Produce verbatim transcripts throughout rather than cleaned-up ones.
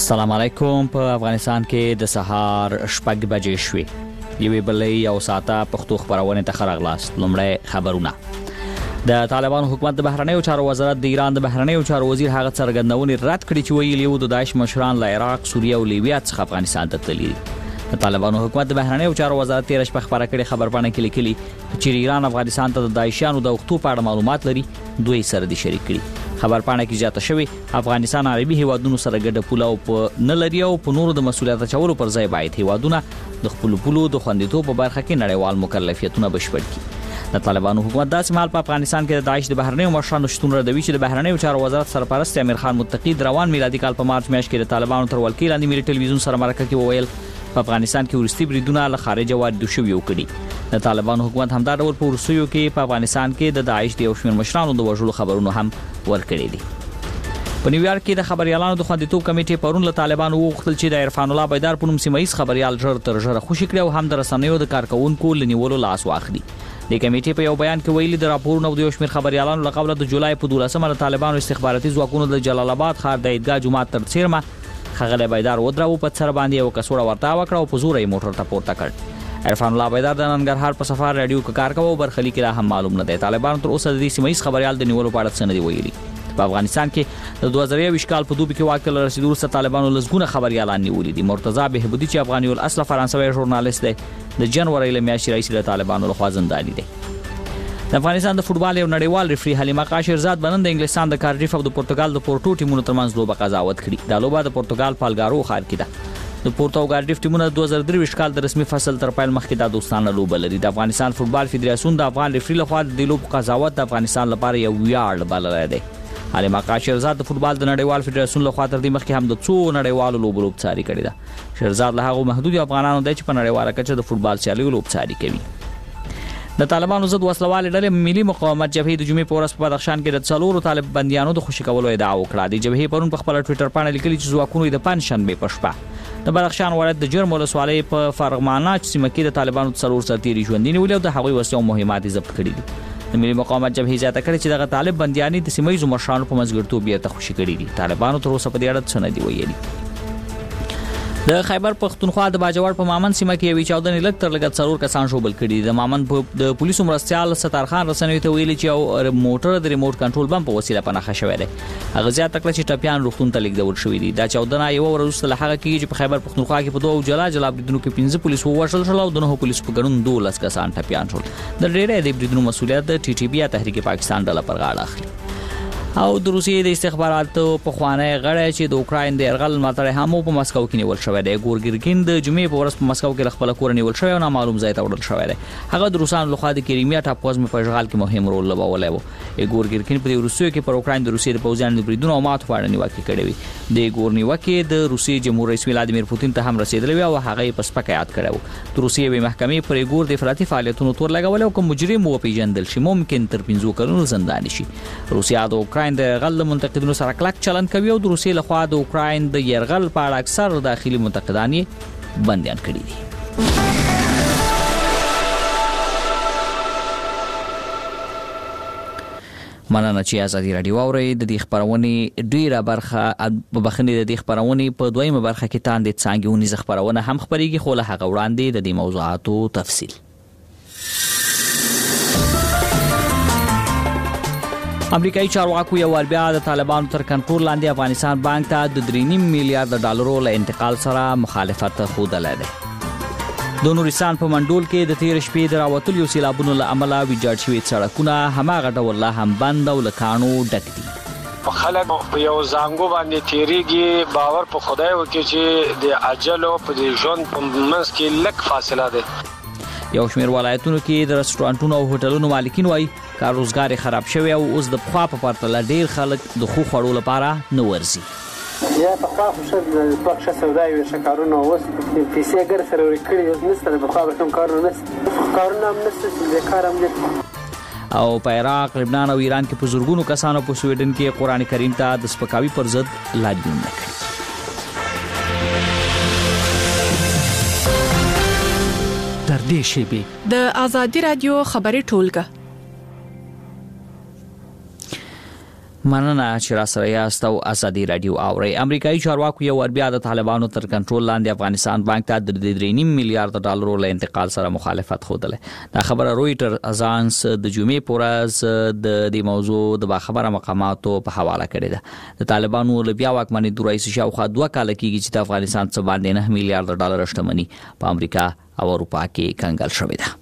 السلام علیکم. په افغانستان کې د سهار شپږ بجې شوې. یوې بلې او ساته پښتو خبرونه ته خراغلاست. لومړی خبرونه. د طالبانو حکومت د بهرنیو چارو وزارت د ایران د بهرنیو چارو وزیر هغه څرګندونې رد کړې چې ویلي و د داعش مشران له عراق، سوریه او لیبیا څخه افغانستان ته تللي. د طالبانو حکومت د بهرنیو چارو وزارت تیر شپه خبره کړې خبرپاڼه کې لیکلي چې ایران افغانستان ته د داعشیانو د وختو په اړه معلومات لري، دوی سره د شریک کړي. خبرپاڼه کې زیاته شوی افغانستان عربي هیوادونو سره ګډه پوله او په نه لري او په نورو د مسولیت اچولو پر ځای باید هیوادونه د خپل پولو د خوندیتوب په برخه کې نړیوال مکلفیتونه بشپړ کړي. د طالبانو حکومت داسې مهال په افغانستان کې د داعش د بهرنیو مشرانو شتون ردوي چې د بهرنیو چارو وزارت سرپرست امیر خان متقی روان میلادي کال په مارچ میاشت کې د طالبانو تر ولکې لاندې ملي ټلویزیون سره مرکه کې وویل په افغانستان کې ورستي بریدونه له خارجه واردو شوي وکړي. د طالبانو حکومت همدا ډول په ورسیو کې په افغانستان کې د داعش د یو شمېر مشرانو د وژلو خبرونه هم ورکړي دي. په نیویارک کې د خبريالانو د خوندیتوب کمیټې پرون له طالبانو وغوښتل چې د عرفان الله بیدار په نوم سیمایي خبريال ژر تر ژره خوشي کړي او هم د رسنیو د کارکونکو لنیولو لاس واخلي. د کمیټې په یو بیان کې ویلي د راپورونو د یو شمېر خبريالانو له قبل د جولای په دولسمه د طالبانو استخباراتي ځواکونو د جلال آباد ښار د عیدګاه جومات تر څیرمه خغله بیدار ودراو په سر باندې یو کسوړه ورتا وکړه او په زور یې موټر ته پورته کړ. عرفان الله بیدار د ننګرهار په سفر رادیو کې کار کوي او برخلیک لا هم معلوم نه دی. طالبانو تر اوسه د دې سیمایي خبريال د نیولو په اړه څه نه دی ویلي. په افغانستان کې د دوه زره یو کال په دوبي کې واقع رسیدو سره طالبانو لزګونه خبريالان نیولي دي. مرتضی بهبودي چې افغاني الاصل فرانسوي ژورنالیست دی د جنوري له میاشتې رئیس له طالبانو لخوا زنداني دی. د افغانستان د فوتبال یو نړیوال ریفری حلیمه قاشرزاد بنن د انګلستان د کارډیف او د پرتګال د پورټو ټیمونو ترمنځ لوبه قضاوت کړي. دا لوبه د پرتګال پالګارو ښار کې ده. د پورتو او کارډیف ټیمونه د دوه زره درې کال د رسمي فصل تر پیل مخکې د دوستانه لوبه لري. د افغانستان فوتبال فدراسیون د افغان ریفری لخوا د لوب قضاوت د افغانستان لپاره یو ویاړ بللی دی. حلیمه قاشرزاد د فوتبال د نړیوال فدراسیون لخوا تر دې مخکې هم د څو نړیوالو لوبو لوبڅاري کړې ده. شهرزاد له هغو محدود افغانانو دی چې په نړیواله کچه د فوتبال سیالیو لوبڅاري کوي. د طالبانو ضد وسلوالې ډلې ملي مقاومت جبهې د جمعې په ورځ په بدخشان کې د څلورو طالب بندیانو د خوشي کولو ادعا وکړه. د جبهې پرون په خپل ټوئیټر باندې لیکلي چې ځواکونو د پنځشنبې په شپه د بدخشان ولایت د جرم ولسوالۍ په فرغمانه سیمه کې د طالبانو څلور سرتیري ژوندي نیولي او د هغوی وسلې او مهمات ضبط کړي دي. د ملي مقاومت جبهې زیاته کړې چې دغه طالب بندیانې د سیمه ییزو مشرانو په منځګړیتوب بیرته خوشي کړي دي. طالبانو تر اوسه په دې اړه څه نه دي ویلي. د خیبر پښتونخوا د باجوړ په مامن سیمه کې یوې چاودنې لږ تر لږه څلور کسان ژوبل کړي. د مامن د پولیسو مرستیال ستارخان رسنیو ته ویلي چې یو موټر د ریموټ کنټرول بم په وسیله په نښه شوی دی. هغه زیاته کړه چې ټپیان روغتون ته لیږدول شوي دي. دا چاودنه یوه ورځ وروسته له هغه کېږي چې په خیبر پښتونخوا کې په دوو جلا جلا بریدونو کې پنځه پولیس ووژل شول او د نهو پولیسو په ګډون دولس کسان ټپیان شول. د ډېری د بریدونو مسؤلیت د ټي ټي بي یا تحریک پاکستان ډله پر غاړه اخلي. او د روسیې د استخباراتو په خوانی غړی چې د اوکراین د يرغل ملاتړی هم په مسکو کې نیول شوی دی. ګورګیرکین د جمعې په ورځ په مسکو کې خپل کور نیول شوی او نامعلوم ځای ته وړل شوی دی. هغه د روسانو لخوا د کریمیا ټاپوزمې په اشغال کې مهم رول لوبولی و. ګورګیرکین په روسیې کې پر اوکراین د روسیې د پوځیانو د بریدونو او ماتو په اړه نیوکې کړې وې. د ګورنیوکې د روسیې جمهور رئیس ولادیمیر پوتین ته هم رسیدلی و او هغه یې په سپکه یاد کړی و. د روسیې یوې محکمې پر ګور د افراطي فعالیتونو تور لګولی او کوم مجرم وپېژندل شي ممکن تر پنځو کلونو زنداني شي. روسیه د اوکراین د یرغل منتقدینو سره کلک چلند کوي او د روسیې لخوا د اوکراین د يرغل په اړه اکثر داخلي منتقدان یې بندیان کړي دي. مننه چې ازادي راډیو اورئ. د دې خبرونې ډیره برخه په بخښنې د دې خبرونې په دویمه برخه کې تاندې څانګې ونیزه خبرونه هم خبرېږي خو له هغه وړاندې د دې موضوعاتو تفصیل. امریکایي چارواکو یو وار بیا د طالبانو تر کنټرول لاندې افغانستان بانک ته د درې نیم میلیارډ ډالرو له انتقال سره مخالفت ښودلی دی. د نورستان په منډول کې د تیر شپې د راوتلو سیلابونو له امله ویجاړ شوي سړکونه هماغه ډول لا هم بند او له کاڼو ډک دي. خلک په یو زانګو باندې تیریږي. باور په خدای وکړي چې د اجل او په ژوند په منځ کې لږ فاصله ده. یو شمېر ولایتونو کې د رستورانټونو او هوټلونو مالکین وایي کار روزګار خراب شوی او اوس د پخوا په پرتله ډیر خلک د خو خوړو لپاره نه ورځي. یا پخوا خو ښه دوه ښه سودا وي ښه کارونه اوس پیسې ګر سره ورکړي اوس نشته. د پخوا به کوم کارونه نشته کارونه هم نشته چې بیکار هم دي. او په عراق، لبنان او ایران کې په زرګونو کسانو په سویډن کې قرآن کریم ته د سپکاوي پر ضد لاریونونه کړي. تر دې شیبې د ازادي راډیو خبري ټولګه مننه چې را سره یاست او ازادي رادیو اوري. امریکایي چارواکو یو ور بیا د طالبانو تر کنټرول لاندې افغانستان بانک ته د درې نیم میلیارډ ډالرو له انتقال سره مخالفت خوده. دا خبره رويټر اژانس د جمعې پورز د دې موضوع د باخبره مقاماتو په حواله کړې ده. د طالبانو له بیا واکمنۍ د رئیس شاوخوا دوه کال کېږي چې د افغانستان څخه باندې نه میلیارډ ډالر شتمنۍ په امریکا او اروپا کې کنګل شوې ده.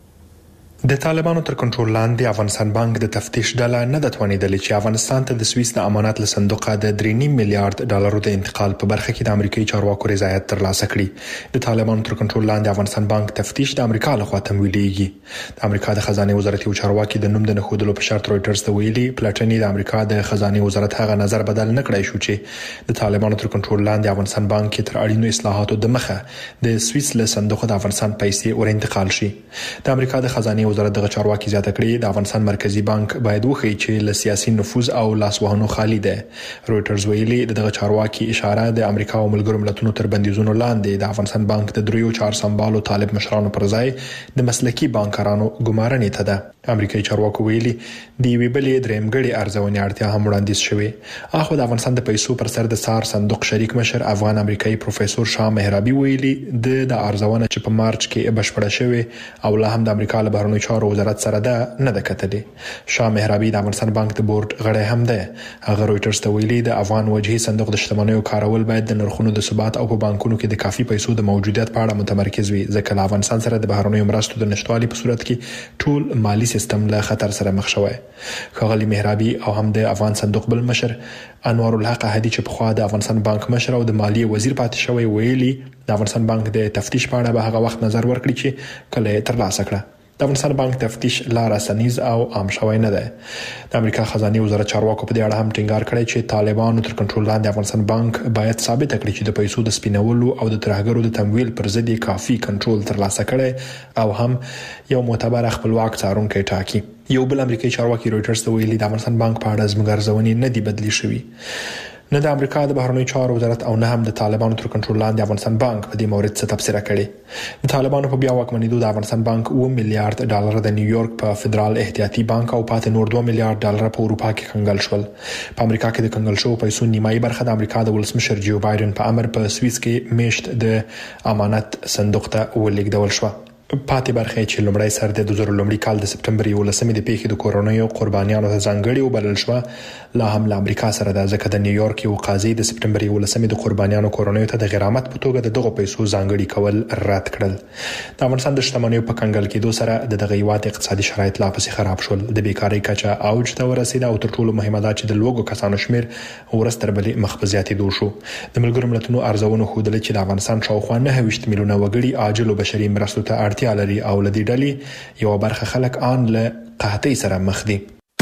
د طالبانو تر کنټرول لاندې افغانستان بانک د تفتیش ډله نه د توانیدلې چې افغانستان ته د سویس د امانات له صندوقه د درې نیم میلیارډ ډالرو د انتقال په برخه کې د امریکایي چارواکو رضایت ترلاسه کړي. د طالبانو تر کنټرول لاندې افغانستان بانک تفتیش د امریکا لخوا تمویلېږي. د امریکا د خزانه وزارت یو چارواکي د نوم د نخودلو په شرط رويټرز ته ویلي پلاټني د امریکا د خزانه وزارت هغه نظر بدل نه کړی شو چې د طالبانو تر کنټرول لاندې افغانستان بانک کې تر اړینو اصلاحاتو د مخه د سویس له صندوق د افغانستان پیسې ور انتقال شي. د امریکا د خزانه وزارت د چارواکي زیاته کړې د افغانستان مرکزی بانک باید وخی چې له سیاسي نفوذ او لاسوهنو خالی ده. رويټرز ویلي دغه چارواکي اشاره د امریکا او ملګرو ملتونو تر بندیزونو لاندې د افغانستان بانک د دریو چار سمبالو طالب مشرانو پر ځای د مسلکی بانکرانو ګمارنې ته ده. امریکایي چارواکو ویلي د وی بلې درېمګړي ارزونې اړتیا هم وړاندیز شوې. اخو د افغانستان د پیسو پر سر د سار صندوق شریک مشر افغان امریکایي پروفیسور شاه مهرابي ویلي د د ارزونه چې په مارچ کې بشپړه شوې او لا هم د امریکا له بهرنیو چارو وزارت سره ده نه ده کتلې. شاه مهرابي د افغانستان بانک د بورډ غړی هم ده. هغه رويټرز ته ویلي د افغان وجهي صندوق د شتمنیو کارول باید د نرخونو د ثبات او په بانکونو کې د کافي پیسو د موجودیت په اړه متمرکز وي ځکه له افغانستان سره د بهرنیو مرستو د نشټوالي په صورت کې ټول مالی سیستم له خطر سره مخ شوی. ښاغلي مهرابي او هم د افغان صندوق بل مشر انوار الحق احدي چې په خوا د افغانستان بانک مشر او د مالیې وزیر پاتې شوی ویلي د افغانستان بانک د تفتیش په اړه به هغه وخت نظر ورکړي چې کله ترلاسه کړه. د افغانستان بانک تفتیش لار اسانیز او عام شوی نه ده. د امریکا خزانه وزارت چارواکو په دې اړه هم ټینګار کړی چې طالبانو تر کنټرول لاندې افغانستان بانک باید ثابت کړي چې د پیسو د سپینولو او د ترهګرو د تمویل پر ضد کافي کنټرول ترلاسه کړي او هم یو معتبر خپلواک څارونکی ټاکي. یو بل امریکایي چارواکي رويټرز ته ویلي د افغانستان بانک په اړه زموږ ارزونې نه دي بدلی شوی. نه د امریکا د بهرنیو چارو وزارت او نه هم د طالبانو تر کنټرول لاندې افغانستان بانک په دې مورد څه تبصره کړې. د طالبانو په بیا واکمنېدو د افغانستان بانک اوه میلیارډ ډالر د نیویورک په فدرال احتیاطي بانک او پاتې نور دوه میلیارډ ډالر په اروپا کې کنګل شول. په امریکا کې د کنګل شوو پیسو نیمایي برخه د امریکا د ولسمشر جو بایدن په امر په سویس کې میشت د امانت صندوق ته ولېږدول شو. پاتې برخه چې لومړی سر د دوه زره لومړي کال د سپټمبر یولسمې د پیښې د کورونایو قربانیانو ته ځانګړي وبلل شو لا هم له امریکا سره د ځکه د نیویورک یو قاضي د سپټمبر یولسمې د قربانیانو کورونایو ته د غرامت په توګه دغه پیسو ځانګړي کول رد کړل. د افغانستان د شتمنیو په کنګل کېدو سره د دغه هیواد اقتصادي شرایط لا پسې خراب شول. د بیکاری کچه اوج ته ورسېده او تر ټولو مهمه ده چې د لوګو کسانو شمیر ورځ تر بلې مخ په زیاتېدو شو. د ملګرو ملتونو ارزونو ښودلې چې د افغانستان شاوخوا نه ویشت میلیونه وګړي عاجل او بشري مرستو ته اړتیا لري او لدی ډلې یو برخه خلک آن له قحطۍ سره مخ دي.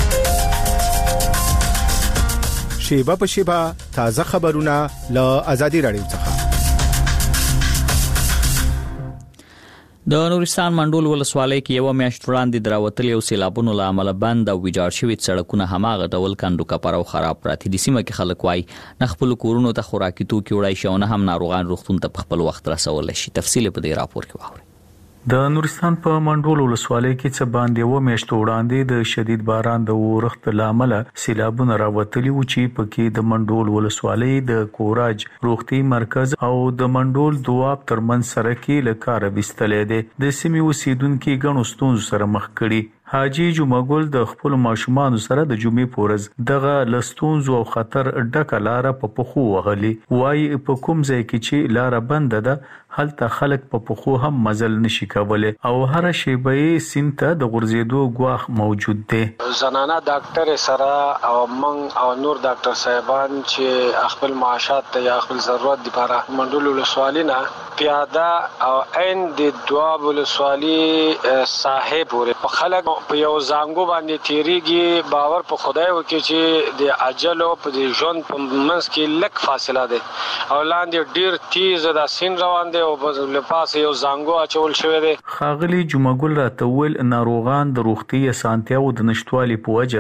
شیبه په شیبه تازه خبرونه له آزادي رادیو څخه. د نورستان منډول ولسوالۍ کې یو میاشت وړاندې دراوتلې او سیلابونو له امله بند او ویجاړ شوي سړکونه هماغه ډول کندو کپر او خراب پراته دي. سیمه کې خلک وایي نه خپل کورونو ته خوراکي توکي وړای شي او نه هم ناروغان روغتون ته په خپل وخت رسول شي. تفصیل په دې راپور کې واورئ. د نورستان په منډول ولسوالۍ کې څه باندې و میاشتو وړاندې د شدید باران د اورښت لامل سیلابونه راوتلي و چې پکې د منډول ولسوالۍ د کوراج روغتي مرکز او د منډول دواب ترمن سره کې لکاره وستلې ده. د سیمې اوسیدونکو غنو ستونزو سره مخ کړي. حاجی جمعګل د خپل ماشومان سره د جمعې پورز دغه لستونزو او خطر ډکه لار په پخو وغلی. وای په کوم ځای کې چې لار بند ده هلته خلک په پخو هم مزل نشي کولای او هر شی به سینته د غرزیدو غواخ موجود دی. زنانه ډاکټر سره او من او نور ډاکټر صاحبان چې خپل معاشات یا خپل ضرورت لپاره منډول ولسوالۍ نه پیاده او عین د دواب ولسوالۍ صاحب ور په خلک په یو زنګو باندې تیریږي. باور په خدای وکړي چې د اجل او په ژوند په منځ کې لک فاصله ده او لاندې ډیر تیز د سین روان دي او په لپاسه یو زنګو اچول شوی دی. خاغلی جمعګل راته ویل ناروغان د روغتي اسانتیاو د نشټوالي په وجه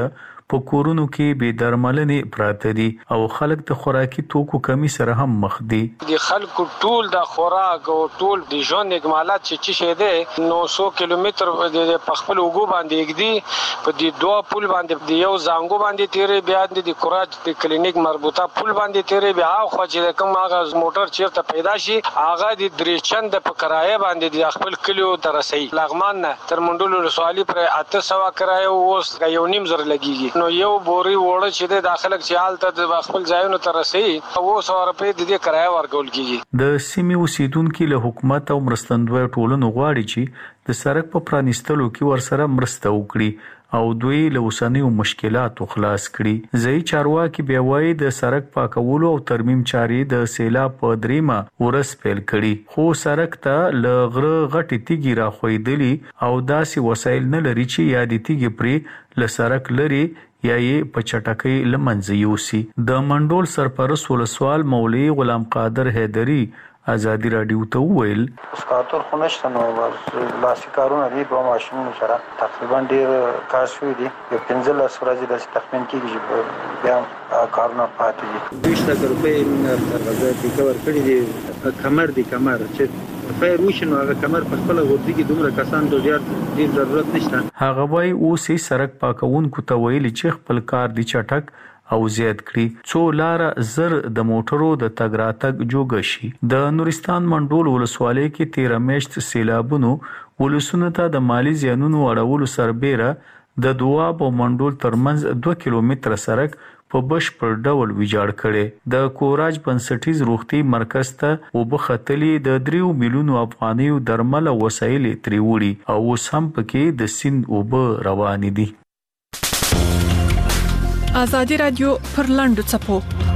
په کورونو کې بې درملنې پراته دي او خلک د خوراکي توکو کمی سره هم مخ دي. د خلکو ټول د خوراک او ټول د ژوند اکمالات چې چې شه ده نو سو کیلومتر د خپل وګو باندې کېږي په دې دوه پل باندې د یو زنګو باندې تیرې بیا د کوراج د کلینیک مربوطه پل باندې تیرې بیا خو چې کوم هغه موټر چیرته پیدا شي هغه د درې چند په کرایه باندې د خپل کلیو ترسي لغمان تر منډول ولسوالي پر اته سو کرایه اوس یو نیم زر لګيږي نو یو بوري وړه چې د داخله چې حالت د خپل ځایونو ترسي او سو روپے د دې کرایه ورکول کیږي. د سیمې اوسیدونکو له حکومت او مرستندوی ټولنو غواړي چې د سړک په پرانیستلو کې ورسره مرسته وکړي او دوی له اوسنیو مشکلاتو خلاص کړي. ځای چارواکي بیا وایي د سړک پاکولو او ترمیم چارې د سیلاب په دریمه ورځ پیل کړي خو سړک ته له غره غټې تیږې راخوېدلي او داسې وسایل نه لري چې یا د تیږې پرې له سړک لري یا یې په چټکۍ له منځه یوسي. د منډول سرپرست ولسوال مولوي غلام قادر حیدري ازادي رادیو ته وویل سکاتور خو نشته نو لاسي کارونه دي په ماشینونو سره تقریبا ډیر کار شوی دي یو پنځه لس ورځې د تخمین کېږي چې بیا کارونه پاتې دي. دویشت لکه روپۍ موږ غزا دي کور کړي دي کمر دي کمر چې فیر وشنو هغه کمر په خپل ورته کې دومره کسان ته ډیر ډیر ضرورت نشته. هغه وای اوس یې سړک پاکونکو ته ویلي چې خپل کار دي چټک او زیات کړي څو لار زر د موټرو د تګ راتګ جوګ شي. د نورستان منډول ولسوالۍ کې تیر میاشت سیلابونو ولسونو ته د مالی زیانونو اړولو سربېره د دواب او منډول ترمنځ دوه کیلومتره سړک په بشپړ ډول ویجاړ کړي. د کوراج بنسټیز روغتي مرکز ته وبختلې د دریو میلیونو افغانیو درمل او وسایل تری وړي او اوس هم پکې د سیند اوبه روان دي. آزادی رادیو پر لاندو چپو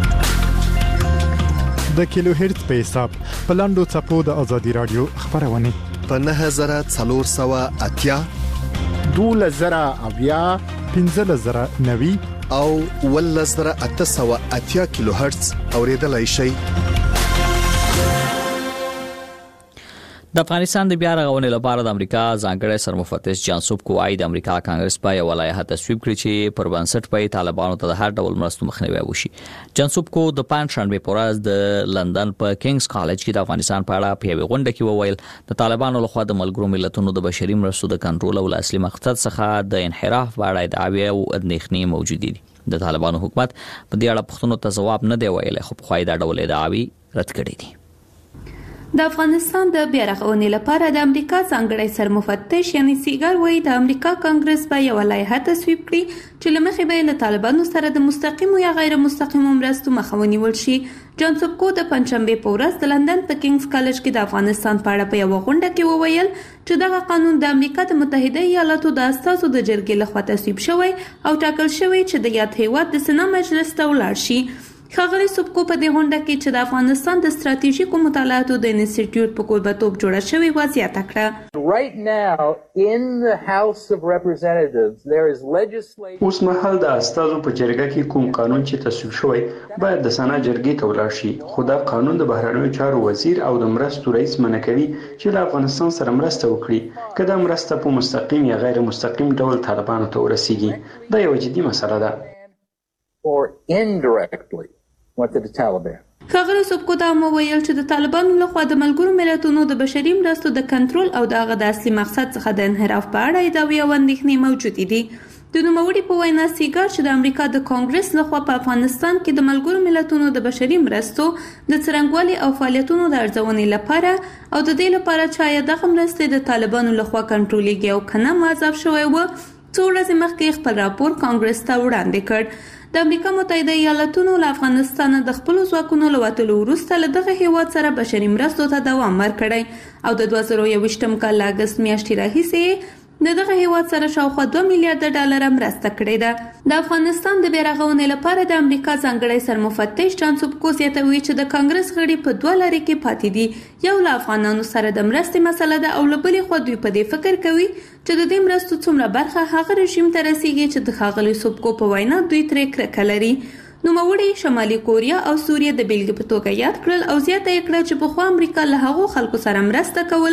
د کیلو هرتز په حساب په لاندو چپو د آزادی رادیو خبرونه په نه هزار څلور سوه اتیا دوه زره اویا پنځه زره نوي او ول زره اته سوه اتیا کیلو هرتز اوریدلای شي. د افغانستان د بیا رغونې لپاره د امریکا ځانګړی سرمفتش جان سوب کوای د امریکا کانګرس په یو لایحه تصویب کړې چې پر بنسټ په طالبانو ته د هر ډول مرستو مخنیوي وشي. جان سوب کو د پنځشنبه په ورځ د لندن په کینګز کالج کې د افغانستان په اړه په یوه غونډه کې وویل د طالبانو لخوا د ملګرو ملتونو د بشري مرستو د کنټرول او اصلي مقصد څخه د انحراف په اړه ادعاوې او اندېښنې موجود دي. د طالبانو حکومت په دې اړه پښتنو ته ځواب نه دی ویلی خو په خای دا ډول ادعاوې رد کړې دي. د افغانستان د بیا رغونې لپاره د امریکا ځانګړی سرمفتش یعنی سیګار وایي د امریکا کانګرس به یو لایحه تصویب کړي چې لمخې به له طالبانو سره د مستقیمو یا غیر مستقیمو مرستو مخه ونیول شي. جان سوبکو د پنځشنبه په ورځ د لندن په کینګز کالج کې د افغانستان په اړه په یو غونډه کې وویل چې دغه قانون د امریکا د متحده ایالاتو د اساسو د جرګې لخوا تصویب شوی او ټاکل شوی چې د یاد هیواد د سنا مجلس ته ولاړ شي. ښاغلي سوبکو په دې غونډه کې چې د افغانستان د ستراتیژیکو مطالعاتو د انسټیټیوټ په کوربه‌توب جوړه شوې وه زیاته کړه. Right now in the House of Representatives there is legislation. اوس مهال د استازو په جرګه کې کوم قانون چې تصویب شوی باید د سنا جرګې ته ولاړ شي. خو دا قانون د بهرنیو چارو وزیر او د مرستو رئیس منع کوي چې له افغانستان سره مرسته وکړي که دا مرسته په مستقیم یا غیر مستقیم ډول طالبانو ته ورسیږي. دا یوه جدي مسله ده. Or indirectly what did the Taliban ښاغلي سوبکو دا مو ویل چې د طالبانو لخوا د ملګرو ملتونو د بشري مرستو د کنټرول او د هغه د اصلي مقصد څخه د انحراف په اړه ادعاوې او اندېښنې موجودې دي. د نوموړي په وینا سیګار چې د امریکا د کانګرس لخوا په افغانستان کې د ملګرو ملتونو د بشري مرستو د څرنګوالي او فعالیتونو د ارزونې لپاره او د دې لپاره چې آیا دغه مرستې د طالبانو لخوا کنټرولېږي او کنه معذب شوی و څو ورځې مخکې خپل راپور کانګرس ته وړاندې کړ. د امریکا متحده ایالاتونو له افغانستان د خپل ځواکونو له وتلو وروسته له دغه هیواد سره بشري مرستو ته دوام ورکړی او د دوه زره یوویشتم کال له اګست میاشتې راهیسې د دغه هیواد سره شاوخوا دوه میلیارډ ډالر مرسته کړې ده. د افغانستان د بیا رغونې لپاره د امریکا ځانګړی سرمفتش جان سوبکو زیاتوي چې د کانګرس غړي په دوه لارې کې پاتې دي. یو له افغانانو سره د مرستې مسله ده او له بلې خوا دوی په دې فکر کوي چې د دې مرستو څومره برخه هغه رژیم ته رسیږي چې د ښاغلي سوبکو په وینا دوی ترې کرکه لري. نوموړي شمالي کوریا او سوریه د بیلګې په توګه یاد کړل او زیاته یې کړه چې پخوا امریکا له هغو خلکو سره مرسته کوله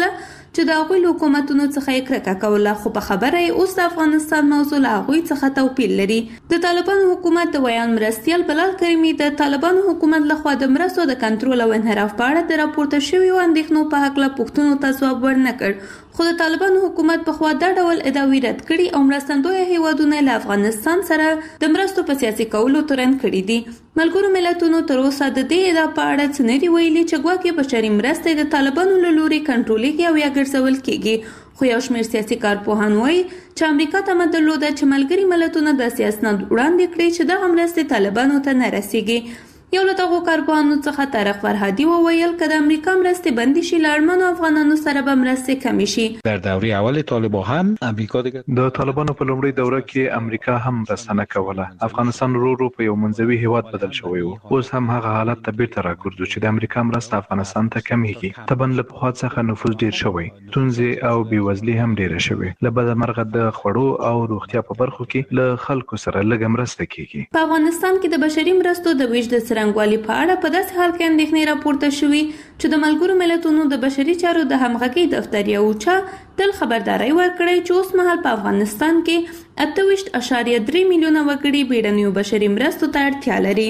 چې د هغوی له حکومتونو څخه یې کرکه کوله، خو په خبره یې اوس د افغانستان موضوع له هغوی څخه توپیر لري. د طالبانو حکومت د ویان مرستیال بلال کریمي د طالبانو حکومت لخوا د مرستو د کنټرول او انحراف په اړه د راپورته شویو اندېښنو په هکله پوښتنو ته ځواب ورنه کړ، خو د طالبانو حکومت په خوا دا ډول ادعاوې رد کړي او مرستندویه هیوادونه له افغانستان سره د مرستو په سیاسي کولو تورن کړي دي. ملګرو ملتونو تر اوسه د دې ادعا په اړه څه نه دي ویلي چې ګواکې بشري مرستې د طالبانو له لوري کنټرولېږي او یا ګرځول کېږي، خو یو شمېر سیاسي کارپوهان وایي چې امریکا تمه درلوده چې ملګري ملتونه داسې اسناد وړاندې کړي چې دغه مرستې طالبانو ته نه رسیږي. یو له دغو کارپوهانو څخه طارق فرهادي وویل که د امریکا مرستې بندې شي له اړمنو افغانانو سره به مرستې کمې شي. در دوره اول طالبان هم امریکا دیگه د طالبانو په لومړۍ دوره کې امریکا هم مرسته نه کوله. افغانستان ورو ورو په یو منځوي هیواد بدل شوی و. اوس هم هغه حالت ته بیرته راګرځو چې د امریکا مرسته افغانستان ته کمیږي. طبعا له پخوا څخه نفوذ ډیر شوی، ستونزې او بېوزلي هم ډیره شوې. له بدمرغه د خوړو او روغتیا په برخو کې له خلکو سره لږه مرسته کیږي. په افغانستان کې د بشري مرستو د ویش د څرنګوالي په اړه په داسې حال کې اندېښنې راپورته شوې چې د ملګرو ملتونو د بشري چارو د همغږۍ دفتر یو چا تل خبرداري ورکړې چې اوس مهال په افغانستان کې اته ویشت اعشاریه درې میلیونه وګړي بیړنیو بشري مرستو ته اړتیا لري.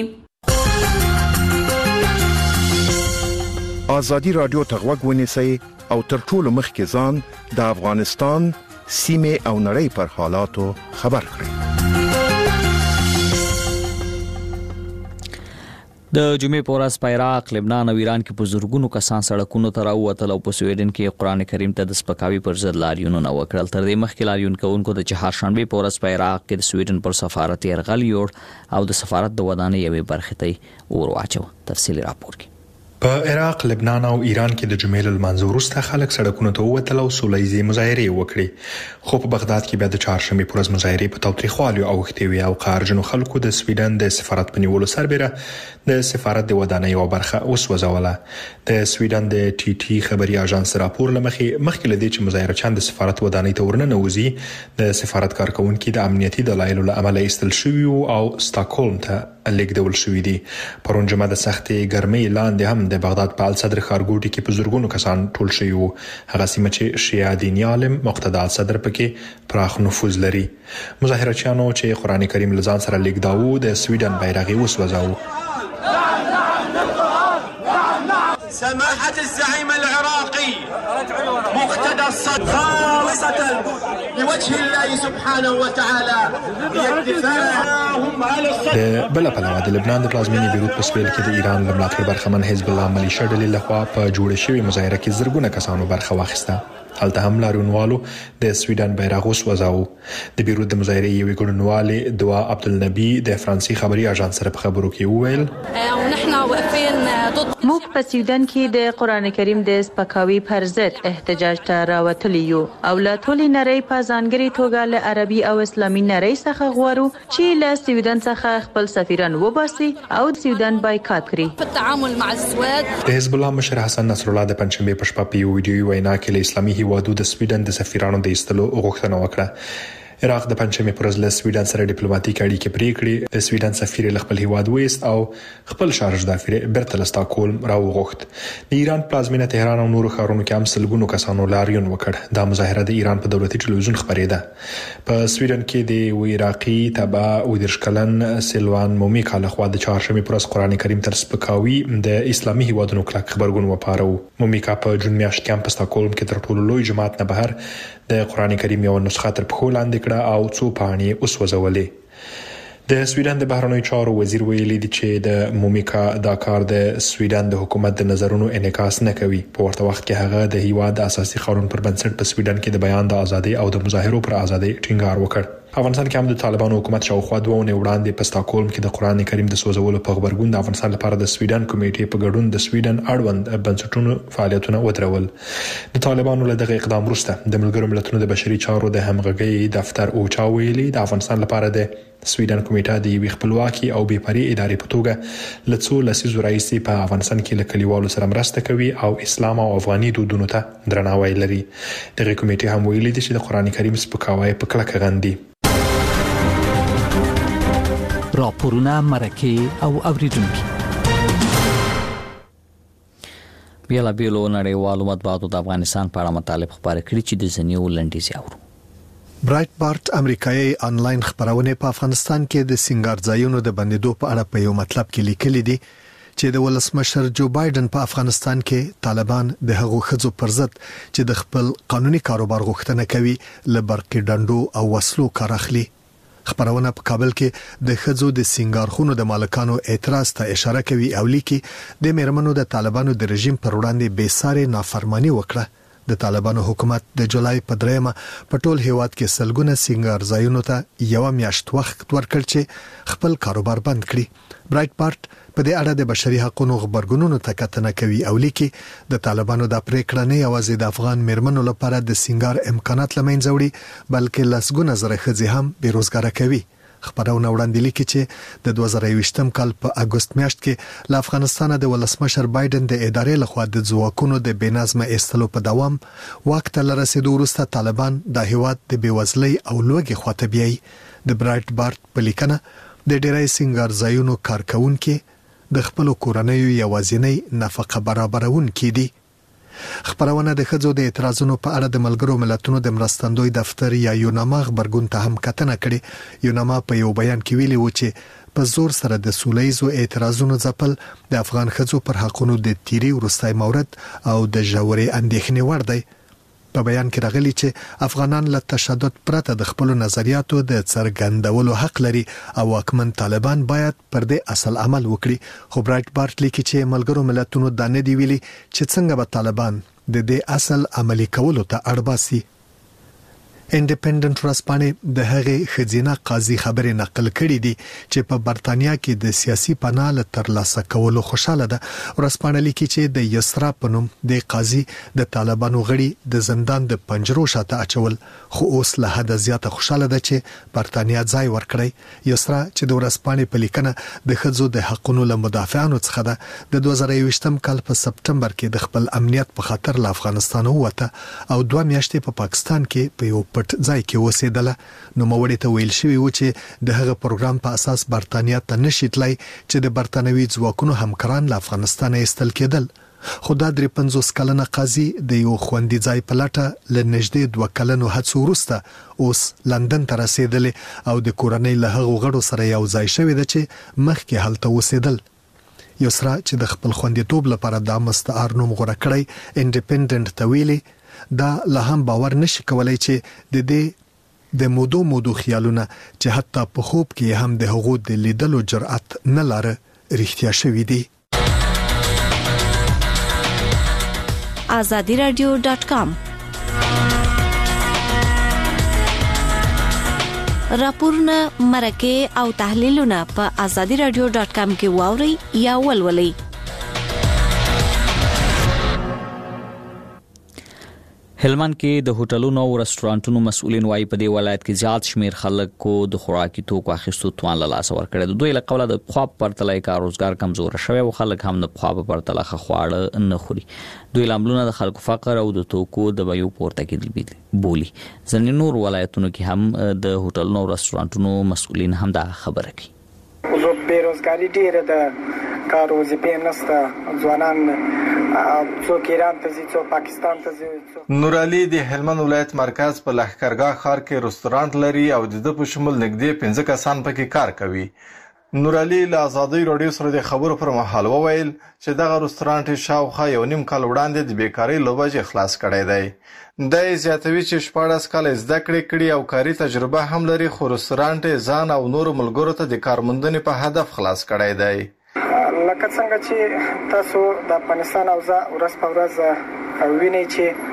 ازادي رادیو ته غوږ ونیسئ او تر ټولو مخکې ځان د افغانستان سیمې او نړۍ پر حالاتو خبر کړئ. د جمعې په ورځ په عراق، لبنان او ایران کې په زرګونو کسان سړکونو ته راووتل او په سویډن کې قرآن کریم ته د سپکاوي پر ضد لاریونونه وکړل. تر دې مخکې لاریون کوونکو د چهارشنبې په ورځ په عراق کې د سویډن پر سفارت یرغل یوړ او د سفارت د ودانۍ یوې برخې ته اور واچوه. تفصیلي راپور کې په عراق، لبنان او ایران کې د جمعې لمانځه وروسته خلک سړکونو ته ووتل او سوله ییزې مظاهرې وکړې، خو په بغداد کې بیا د چهارشنبې په ورځ مظاهرې په تاوتریخوالي اوښتې وې او قهرجنو خلکو د سویډن د سفارت په نیولو سربېره د سفارت د ودانۍ یوه برخه وسوځوله. د سویډن د ټي ټي خبري اژانس راپور له مخې مخکې له دې چې مظاهرچیان د سفارت ودانۍ ته ورننوځي، د سفارت کارکونکي د امنیتي دلایلو له امله ایستل شوي او سټاکهولم ته لیږدول شوي دي. پرون جمعه د سختې ګرمۍ لاندې هم د بغداد په الصدر ښارګوټي کې په زرګونو کسان ټول شوي وو، هغه سیمه چې شیعه دیني عالم مقتدا الصدر پکې پراخ نفوذ لري. مظاهرچیانو چې قرآن کریم له ځان سره لیږداوه د سویډن بیرغ یې وسوځاوه. سماحة الزعيم العراقي مقتدى الصدر خالصة لوجه الله سبحانه وتعالى ليدفعهم على الصدر. د بل پلوه د لبنان د پلازمینې بیروت په سویل کې د ایران له ملاتړ برخمن حزب الله ملیشه ډلې لخوا په جوړه شوې مظاهره کې زرګونه کسانو برخه واخیسته. هلته هم لاریونوالو د سویډن بیرغ وسوځاوه. د بیروت د مظاهرې یوې ګډونوالې دعا عبدالنبي د فرانسې خبري اژانس سره په خبرو کې وویل موږ په سویډن کې د قرآن کریم د سپکاوي پر ضد احتجاج ته راوتلي یو او له ټولې نړۍ په ځانګړې توګه له عربي او اسلامي نړۍ څخه غواړو چې له سویډن څخه خپل سفیران وباسي او سویډن بایکاټ کړي. په تعامل مع السواد د حزب الله مشر حسن نصر الله د پنځشنبې په شپه په یو ویډیوي وینا کې له اسلامي هیوادو د سویډن د سفیرانو د ایستلو غوښتنه وکړه. عراق د پنځمې پر ورځ له سویډن سره ډیپلوماټیک اړیکې پرې کړې. د سویډن سفیر له خپل هیواد وېست او خپل شارج دافر بیرته له سټاکهولم راوغوښت. د ایران پلازمینه تهران او نورو ښارونو کې هم سلګونو کسانو لاریون وکړ. دا مظاهره د ایران په دولتي ټلویزیون خبرېده. په سویډن کې د عراقي تبع ودرش کلن سلوان مومیکا له خوا د چهارشنبې پر ورځ قرآن کریم تر سپکاوي د اسلامي هیوادونو کلک خبرګون وپاره. مومیکا په جون میاشت کې هم په سټاکهولم کې تر ټولو لوی جماعت نه بهر د قرآن کریم یو نسخه تر پښو لاندې کړه او څو پاڼې وسوځولې. د سویډن د بهرنیو چارو وزیر ویلي دی چې د مومیکا دا کار د سویډن د حکومت د نظرونو انعکاس نه کوي. په ورته وخت کې هغه د هیواد د اساسي قانون پر بنسټ په سویډن کې د بیان د ازادۍ او د مظاهرو پر ازادۍ ټینګار وکړ. افغانستان کې هم د طالبانو حکومت شاوخوا دوه اونۍ وړاندې په سټاکهولم کې د قرآن کریم د سوځولو په خبرګون د افغانستان لپاره د سویډن کمیټې په ګډون د سویډن اړوند بنسټونو فعالیتونه ودرول. د طالبانو له دغه اقدام وروسته د ملګرو ملتونو د بشري چارو د همغږۍ دفتر اوچا ویلي د افغانستان لپاره د سویډن کمیټه د یوې خپلواکي او بې پرې ادارې په توګه له څو لسیزو راهیسې په افغانستان کې له کلیوالو سره مرسته کوي او اسلام او افغاني دودونو ته درناوی لري. دغه کمیټې هم ویلي دي چې د قرآن کریم سپکاوی په کلکه غندي. راپورونه مرکه او اوریدونکو بیل بیلو نړیوالو مطبوعاتو د افغانستان په اړه مطالب خبرې کړي چې د زنیو لنډیز اورو. برایټ بارت امریکایي آنلاین خبرونه په افغانستان کې د سنگار ځایونو د بندیدو په اړه په یو مطلب کې لیکلي دي چې د ولسمشر جو بایدن په افغانستان کې طالبان د هغو خځو پر ضد چې د خپل قانوني کاروبار غوښتنه کوي له برقي ډنډو او وسلو کار اخلي. خبرونه په کابل کې د خځو د سنگارخونو د مالکانو اعتراض ته اشاره کوي او لیکي د میرمنو د طالبانو د رژیم پر وړاندې بې ساري نافرمانی وکړه. د طالبانو حکومت د جولای په دریمه په ټول هیواد کې سلګونه سنگار ځایونو ته یو میاشت وخت ورکړ چې خپل کاروبار بند کړي. برایټ بارت په دې اړه د بشري حقوقو خبرګونونو ته کتنه کوي او لیکي د طالبانو د پریکړه نه یوازې د افغان میرمنو لپاره د سنگار امکانات لمنځه وړي بلکې لسګونه زره ښځې هم بیروزګاره کوي. خبرونه وړاندې لیکي چې د دوه زره یوویشتم کال په اگست میاشت کې له افغانستان د ولسمشر بایدن د ادارې لخوا د ځواکونو د بېنظمه ایستلو په دوام واک ته لرسېدو وروسته طالبان د هیواد د بېوزلۍ او لوږې خواته بیایي. د برایټ بارت په لیکنه د ډیری سنگار ځایونو کارکونکو د خپل کورنۍ یوازینی نفقه برابرونکي دي. خبرونه د خځو د اعتراضونو په اړه د ملګرو ملتونو د مرستندوی دفتر یا یوناما خبرګون ته هم کتنه کړې. یوناما په یو بیان کې ویلي و چې په زور سره د سولهیزو اعتراضونو ځپل د افغان خځو پر حقونو د تیری ورستای مورد او د ژورې اندېښنې وړ دی. په بیان کې راغلي چې افغانان له تشدد پرته د خپل نظریاتو د څرګندولو حق لري او واکمن طالبان باید پر دې اصل عمل وکړي. خو برایټ بارت لیکي چې ملګرو ملتونو دا نه دی ویلي چې څنګه به طالبان د دې اصل عملي کولو ته اړ باسي. انډیپندنت ورځپاڼې د هغې ښځینه قاضي خبرې نقل کړې دي چې په برتانیا کې د سیاسي پناه له ترلاسه کولو خوشاله ده. ورځپاڼه لیکي چې د یسرا په نوم د قاضي د طالبانو غړي د زندان د پنجرو شاته اچول خو اوس له حد زیاته خوشاله ده چې برتانیا ځای ورکړي. یسرا چې د ورځپاڼې په لیکنه د ښځو د حقوقو له مدافعانو څخه ده د دوه زره یوویشتم کال په سپټمبر کې د خپل امنیت په خاطر له افغانستان ووته او دوه میاشتې په پاکستان کې په یو ځای کې وسیدله. نو موړې ته ویل شوی و چې د هغه پروګرام په اساس برتانیا ته نشي تلای چې د برتانوي ځواکونو همکاران له افغانستان ایستل کېدل. خو دا درې پنځوس کلنه قاضي د یو خوندي ځای په لټه له نږدې دوه کلنو هڅو وروسته اوس لندن ته رسیدلې او د کورنۍ له هغو غړو سره یو ځای شوی ده چې مخکې هلته وسیدل. یسرا چې د خپل خوندیتوب لپاره د مستعار نوم غوړه کړی انډیپندنت ته ویلي دا له هم باور نشي کولای چې د دې د مودو مودو خیالونه چې حتی په خوب کې هم د هغو د لیدلو جرأت نه لاره رښتیا شوي دي. azadi radio dot com راپورونه مرکه او تحلیلونه په azadi radio dot com کې واوري یا ولولئ. هلمند کې د هوټلونو او رستورانټونو مسؤلین وايي په دې ولایت کې زیات شمیر خلک کو د خوراکي توکو اخیستو توان له لاس ورکړي. د دوی له قوله د خپل پرتلای کار روزګار کمزور شوی او خلک هم د خپل پرتله خواړه نه خوري. دوی لاملونه د خلکو فقر او د توکو د بیو پورته کېدل بولی. ځینې نور ولایتونو کې هم د هوټلونو او رستورانټونو مسؤلین هم دا خبره کوي. زه بیروزګاری ډیره ده، کار وظیفې نشته، ځوانان څوک ایران ته ځي، څوک پاکستان ته ځي. نور علي د هلمند ولایت مرکز په لښکرګاه ښار کې رستورانت لري او د ده په شمول نږدې پنځه کسان پکې کار کوي. نور علي له ازادۍ راډیو سره د خبرو پر مهال وویل چې دغه رستورانت شاوخوا یو نیم کال وړاندې د بیکارۍ له وجې خلاص کړی دی. دا یې زیاتوي چې شپاړس کاله زده کړې کړي او کاري تجربه هم لري، خو رستورانت یې ځان او نورو ملګرو ته د کارموندنې په هدف خلاص کړی دی. لکه څنګه چې تاسو د افغانستان اوضاع ورځ په ورځ وینئ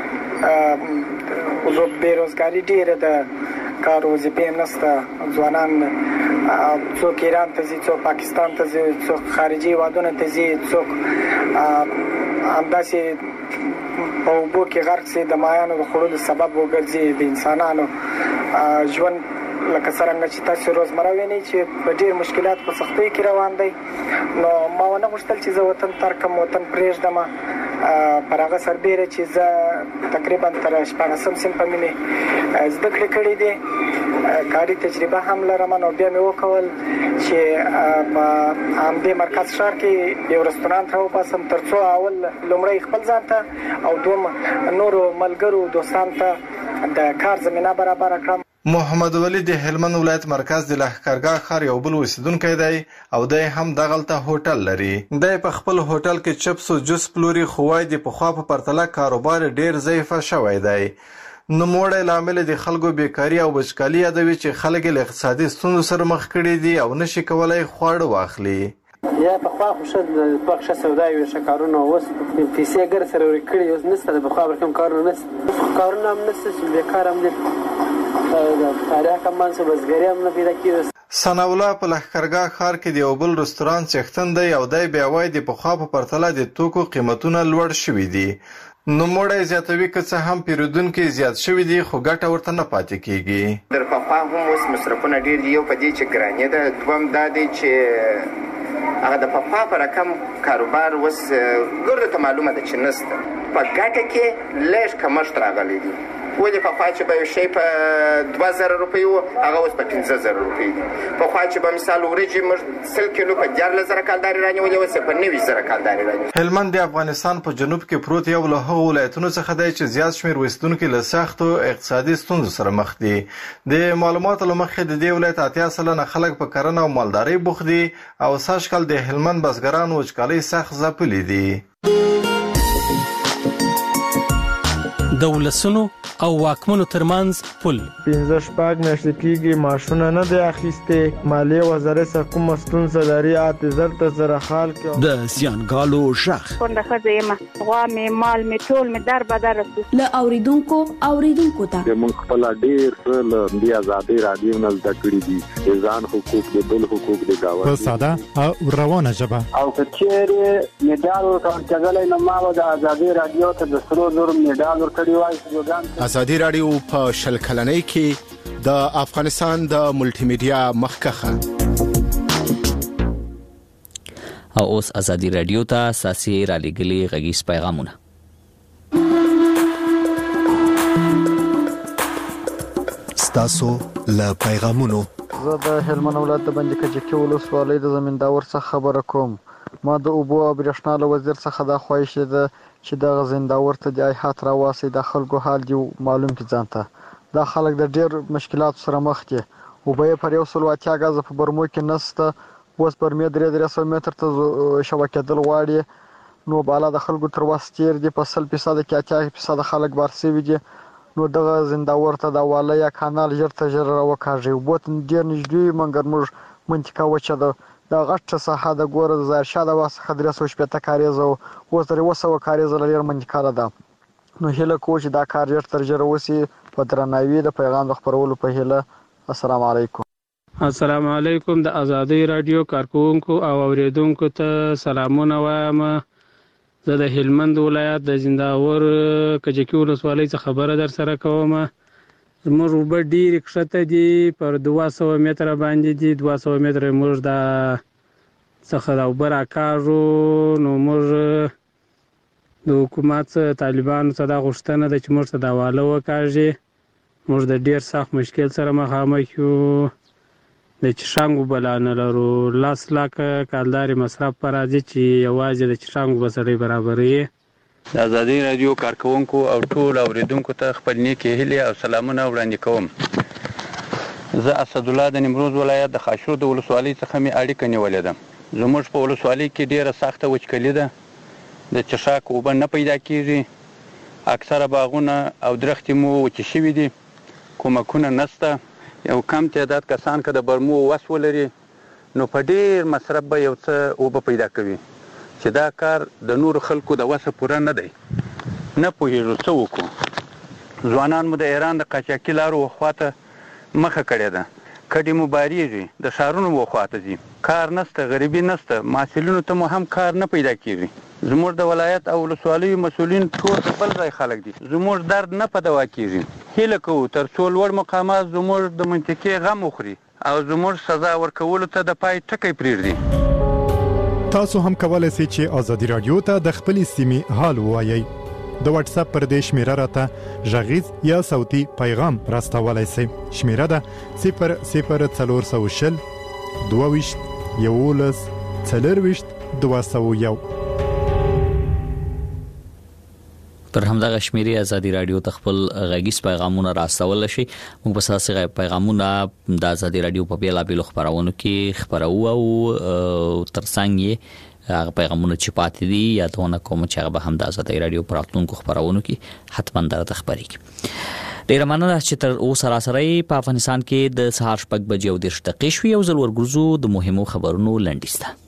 چې زه بیروزګاري ډیره ده، کار وظیفې نشته، ځوانان څوک ایران ته ځي، څوک پاکستان ته ځي، څوک خارجي هیوادونو ته ځي، څوک همداسې په اوبو کې غرق شي، د ماهیانو د خوړلو سبب وګرځي. د انسانانو ژوند لکه څرنګه چې تاسو روزمره وینئ چې په ډېر مشکلات په سختۍ کې روان دی. نو ما ونه غوښتل چې زه وطن ترک کړم، وطن پرېږدم. پر هغه سربیره چې زه تقریبا تر شپاړسم صنف مې زده کړې کړې دي کاري تجربه هم لرم نو بیا مې وکول چې په همدې مرکز ښار کې یو رستورانت راوباسم ترڅو اول لومړی خپل ځان ته او دوم نورو ملګرو دوستانو ته د کار زمينه برابر کړم. محمد ولی د هلمند ولایت مرکز د لښکرګاه ښار یو بل اوسیدونکی دی او دی هم دغلته هوټل لري. دی په خپل هوټل کې چپس او جوس پلوري، خو وايي د پخوا په پرتله کاروبار ډیر ضعیفه شوی دی. نوموړی لامل د خلکو بیکاري او وچکالي یادوي چې خلک له اقتصادي ستونزو سره مخ کړي دي او نشي کولای خواړه واخلي. یا په خوا خو ښه په ښه سودا وي، ښه کارونه اوس پیسې ګر سره ورکړي اوس نشته، د پخوا کوم کارونه نشته، کارونه هم نشته چې بیکار هم دي، تاریخ هم منځ بزګري هم نه پیدا کېږي. ثناء الله په لښکرګاه ښار کې د یو بل رستورانت څښتن دی او دی بیا وایي د پخوا په پرتله د توکو قیمتونه لوړ شوي دي. نوموړی زیاتوي که څه هم پیرودونکي زیات شوي دي خو ګټه ورته نه پاتې کېږي. در پخوا هم اوس مصرفونه ډېر دي، یو په دې چې ګراني ده، دویم دا دی چې هغه د پخوا په رقم کاروبار اوس ګردو ته معلومه ده چې نشته، په ګټه کې لږ کمښت راغلی دی. ولې پخوا چې به یو شی په دوه زره روپۍ و هغه اوس په پنځه زره روپۍ دي. پخوا چې به مثال وریجې موږ سل کیلو په دیارلس زره کالدارې رانیولې، اوس یې په نوي زره کالدارې رانیولې. هلمند د افغانستان په جنوب کې پروت یو له هغو ولایتونو څخه دی چې زیات شمېر اوسېدونکي له سختو اقتصادي ستونزو سره مخ دي. د معلوماتو له مخې د دې ولایت اتیا سلنه خلک په کرنه او مالدارۍ بوخت دي او سږکال د هلمند بزګران وچکالۍ سخت ځپلي دي. د ولسونو او واکمنو ترمنځ پل پنځه شپږ میاشتې کېږي معاشونه نه دی اخیستې، مالیې وزارت څخه کومه ستونزه لري اته زر ته زره حال کې د زیانګالو شخ کونډه ښځه یم، غوا مې مال مې ټول مې در بدر رسو له اوریدونکو اوریدونکو ته موږ خپل ډېر څه له دې آزادۍ رادیو نه زده کړي دي، د ځان حقوق د بل حقوق د گاونډي په ساده او روانه ژبه. او که چیرې میډال ورکول کېدلی نو ما به د آزادۍ رادیو ته د سرو زرو میډال ورکړی وای. ازادي رادیو په شل کلنۍ کې د افغانستان د ملټي میډیا مخکخه. او اوس ازادي رادیو ته اساسي را لګلي غږیز پیغامونه. ستاسو له پیغامونو زه د هلمند ولایت د بندي کجکي ولسوالۍ د زمینداور څخه خبره کوم. ما د اوبو او برېښنا له وزیر څخه دا خواهش ده چې د زمینداور ته د ایحات راواسي د خلکو حال دی معلوم کی ځانته. دا خلک د ډېر مشکلات سره مخ دي. وبې پر یو سل واتیا غاز په برمو کې نسته، اوس پر مې درې درې سو متر ته شبکې دل غواړي، نو بالا د خلکو تر واستیر دي په سل فیصد کې اتیا فیصد خلک بارسي دي. نو دغه زمینداور ته د واله یا کانال ژر ته ژر راوکاږي. وبوت ډېر نږدې منګر موږ منطقه وچه ده، دا غټه ساحه د ګوره د ظاهرشاه د واسه درې سوه شپېته کاریزه اوس درې اووه سوه کاریزه لري منطقه ده. نو هیله کوو چې دا کار ژر تر ژره وسي په درناوي د پیغام د خپرولو په هیله. السلام علیکم. السلام علیکم. د ازادي رادیو کارکونکو او اوریدونکو ته سلامونه وایم. زه د هلمند ولایت د زمینداور کجکي ولسوالۍ څخه خبره در سره کوم. زموږ اوبه ډېرې کښته دي، پر دوه سوه متره باندې دي، دوه سوه متره موږ د څخه د اوبه راکاږو. نو موږ د حکومت طالبانو ته دا غوښتنه ده چې موږ ته دا واله وکاږي. موږ د ډېر سخت مشکل سره مخامخ یو، د چشانګ اوبه لا نه لرو، لس لاکه کالدارې مصرف په راځي چې یوازې د چشانګ اوبه سړی برابروي. د ازادي رادیو کارکونکو او ټول اوریدونکو ته خپل نیکې هیلې او سلامونه وړاندې کوم. زه اسدالله د نیمروز ولایت د خاشرود ولسوالۍ څخه مې اړیکه نیولې ده. زموږ په ولسوالۍ کې ډېره سخته وچکلي ده، د چشاک اوبه نه پیدا کېږي، اکثره باغونه او درختې مو وچې شوي دي، کومکونه نشته. یو کم تعداد کسان که د برمو وس ولري نو په ډېر مصرف به یو څه اوبه پیدا کوي، چې دا کار د نورو خلکو د وسه پوره نه دی. نه پوهېږو څه وکړو. ځوانان مو د ایران د قاچاقي لارو خواته مخه کړې ده، کډې مو بارېږي، د ښارونو مو خواته ځي، کار نسته، غریبي نسته، محصلینو ته مو هم کار نه پیدا کېږي. زموږ د ولایت او ولسوالیو مسؤلین ټول د بل ځای خلک دي، زموږ درد نه په دوا کېږي. هیله کوو تر څو لوړ مقامات زموږ د منطقې غم وخوري او زموږ سزا ورکولو ته د پای ټکی پرېږدي. تاسو هم کولای شئ چې ازادي رادیو ته د خپلې سیمې حال ووایئ. د واتس اپ پر دې شمیره راته ژغیز یا صوتي پیغام راستولای شئ. شمیره ده صفر صفر څلور سوه شل دوه ویشت یولس څلرویشت دوه سوه یو. پر همدغه شمیرې ازادي رادیو ته خپل غږیز پیغامونه راستول شي. موږ به تاسو پیغامونه د ازادي رادیو په بیلابېلو خبرونو کې خبرو او ترڅنګ یې هغه پیغامونه چې پاتې دي یادونه کوم چې هغه به هم د ازادي رادیو په راتلونکو خبرونو کې حتما درته خبرېږي. ډیره مننه چې تر اوسه راسره په افغانستان کې د سهار شپږ بجې او دېرش دقیقې شوې. یو ځل ورګرځو د مهمو خبرونو لنډیز ته.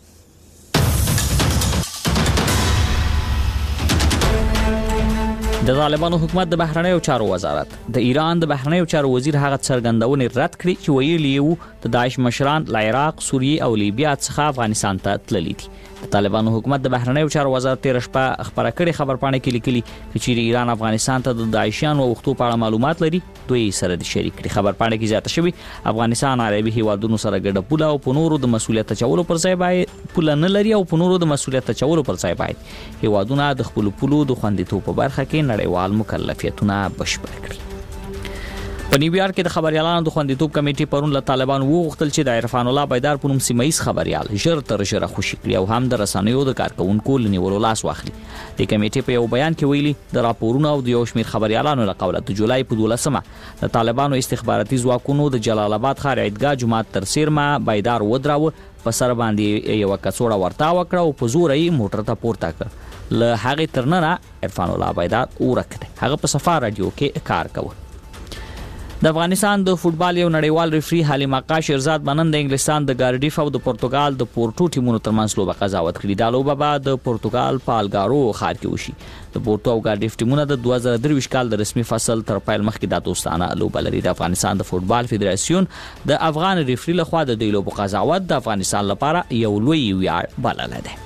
د طالبانو حکومت د بهرنیو چارو وزارت د ایران د بهرنیو چارو وزیر هغه څرګندونه رد کړې چې ویلي وو د داعش مشران له عراق، سوریه او لیبیا څخه افغانستان ته تللي دي. د طالبانو حکومت د بهرنیو چارو وزارت تیر شپه خبره کړې خبرپاڼه کې لیکلي چې ایران افغانستان ته د داعشیانو او وختو په اړه معلومات لري. دوی سره د شریک کړي. خبرپاڼه کې زیاته شوی افغانستان عربي هیوادونو سره ګډه پوله او په نورو د مسولیت چولو پر ځای باید پوله نه لري او په نورو د مسولیت چولو پر ځای باید هیوادونه د خپل پولو د خوندیتوب په برخه کې نړیوال مکلفیتونه بشپړ کړي. په نیویارک کې د خبريالانو د خوندیتوب کمیټې پرون له طالبان وغوښتل چې د عرفان الله بیدار په نوم سیمایي خبريال ژر تر ژره خوشي کړي او هم د رسنیو د کارکونکو لنیولو لاس واخلي. د کمیټې په یو بیان کې ویلي د راپورونو او د یو شمېر خبريالانو له قوله د جولای په دولسمه د طالبانو استخباراتي ځواکونو د جلال آباد ښار عیدګاه جومات تر سیرما بیدار ودراوه. په سر باندې یو کڅوړه ورتا وکړه او په زور یې موټر ته پورته کړ. له هغه ترننه عرفان الله بیدار ورک دی. هغه په صفا رادیو کې کار کوي. د افغانستان د فوتبال یو نړیوال ریفری حلیم آقا شیرزاد منن د انګلستان د ګارډیف او د پرتګال د پورټو ټیمونو ترمنځ لوبه قضاوت کړې. دا لوبه به د پرتګال په الګارو ښار کې وشي. د پورټو او ګارډیف ټیمونه د دوه زره درویشت کال د رسمي فصل تر پیل مخکې د دوستانه لوبه لري. د افغانستان د فوتبال فدراسیون د افغان ریفری لخوا د دې لوبو قضاوت د افغانستان لپاره یو لوی ویاړ بللی دی.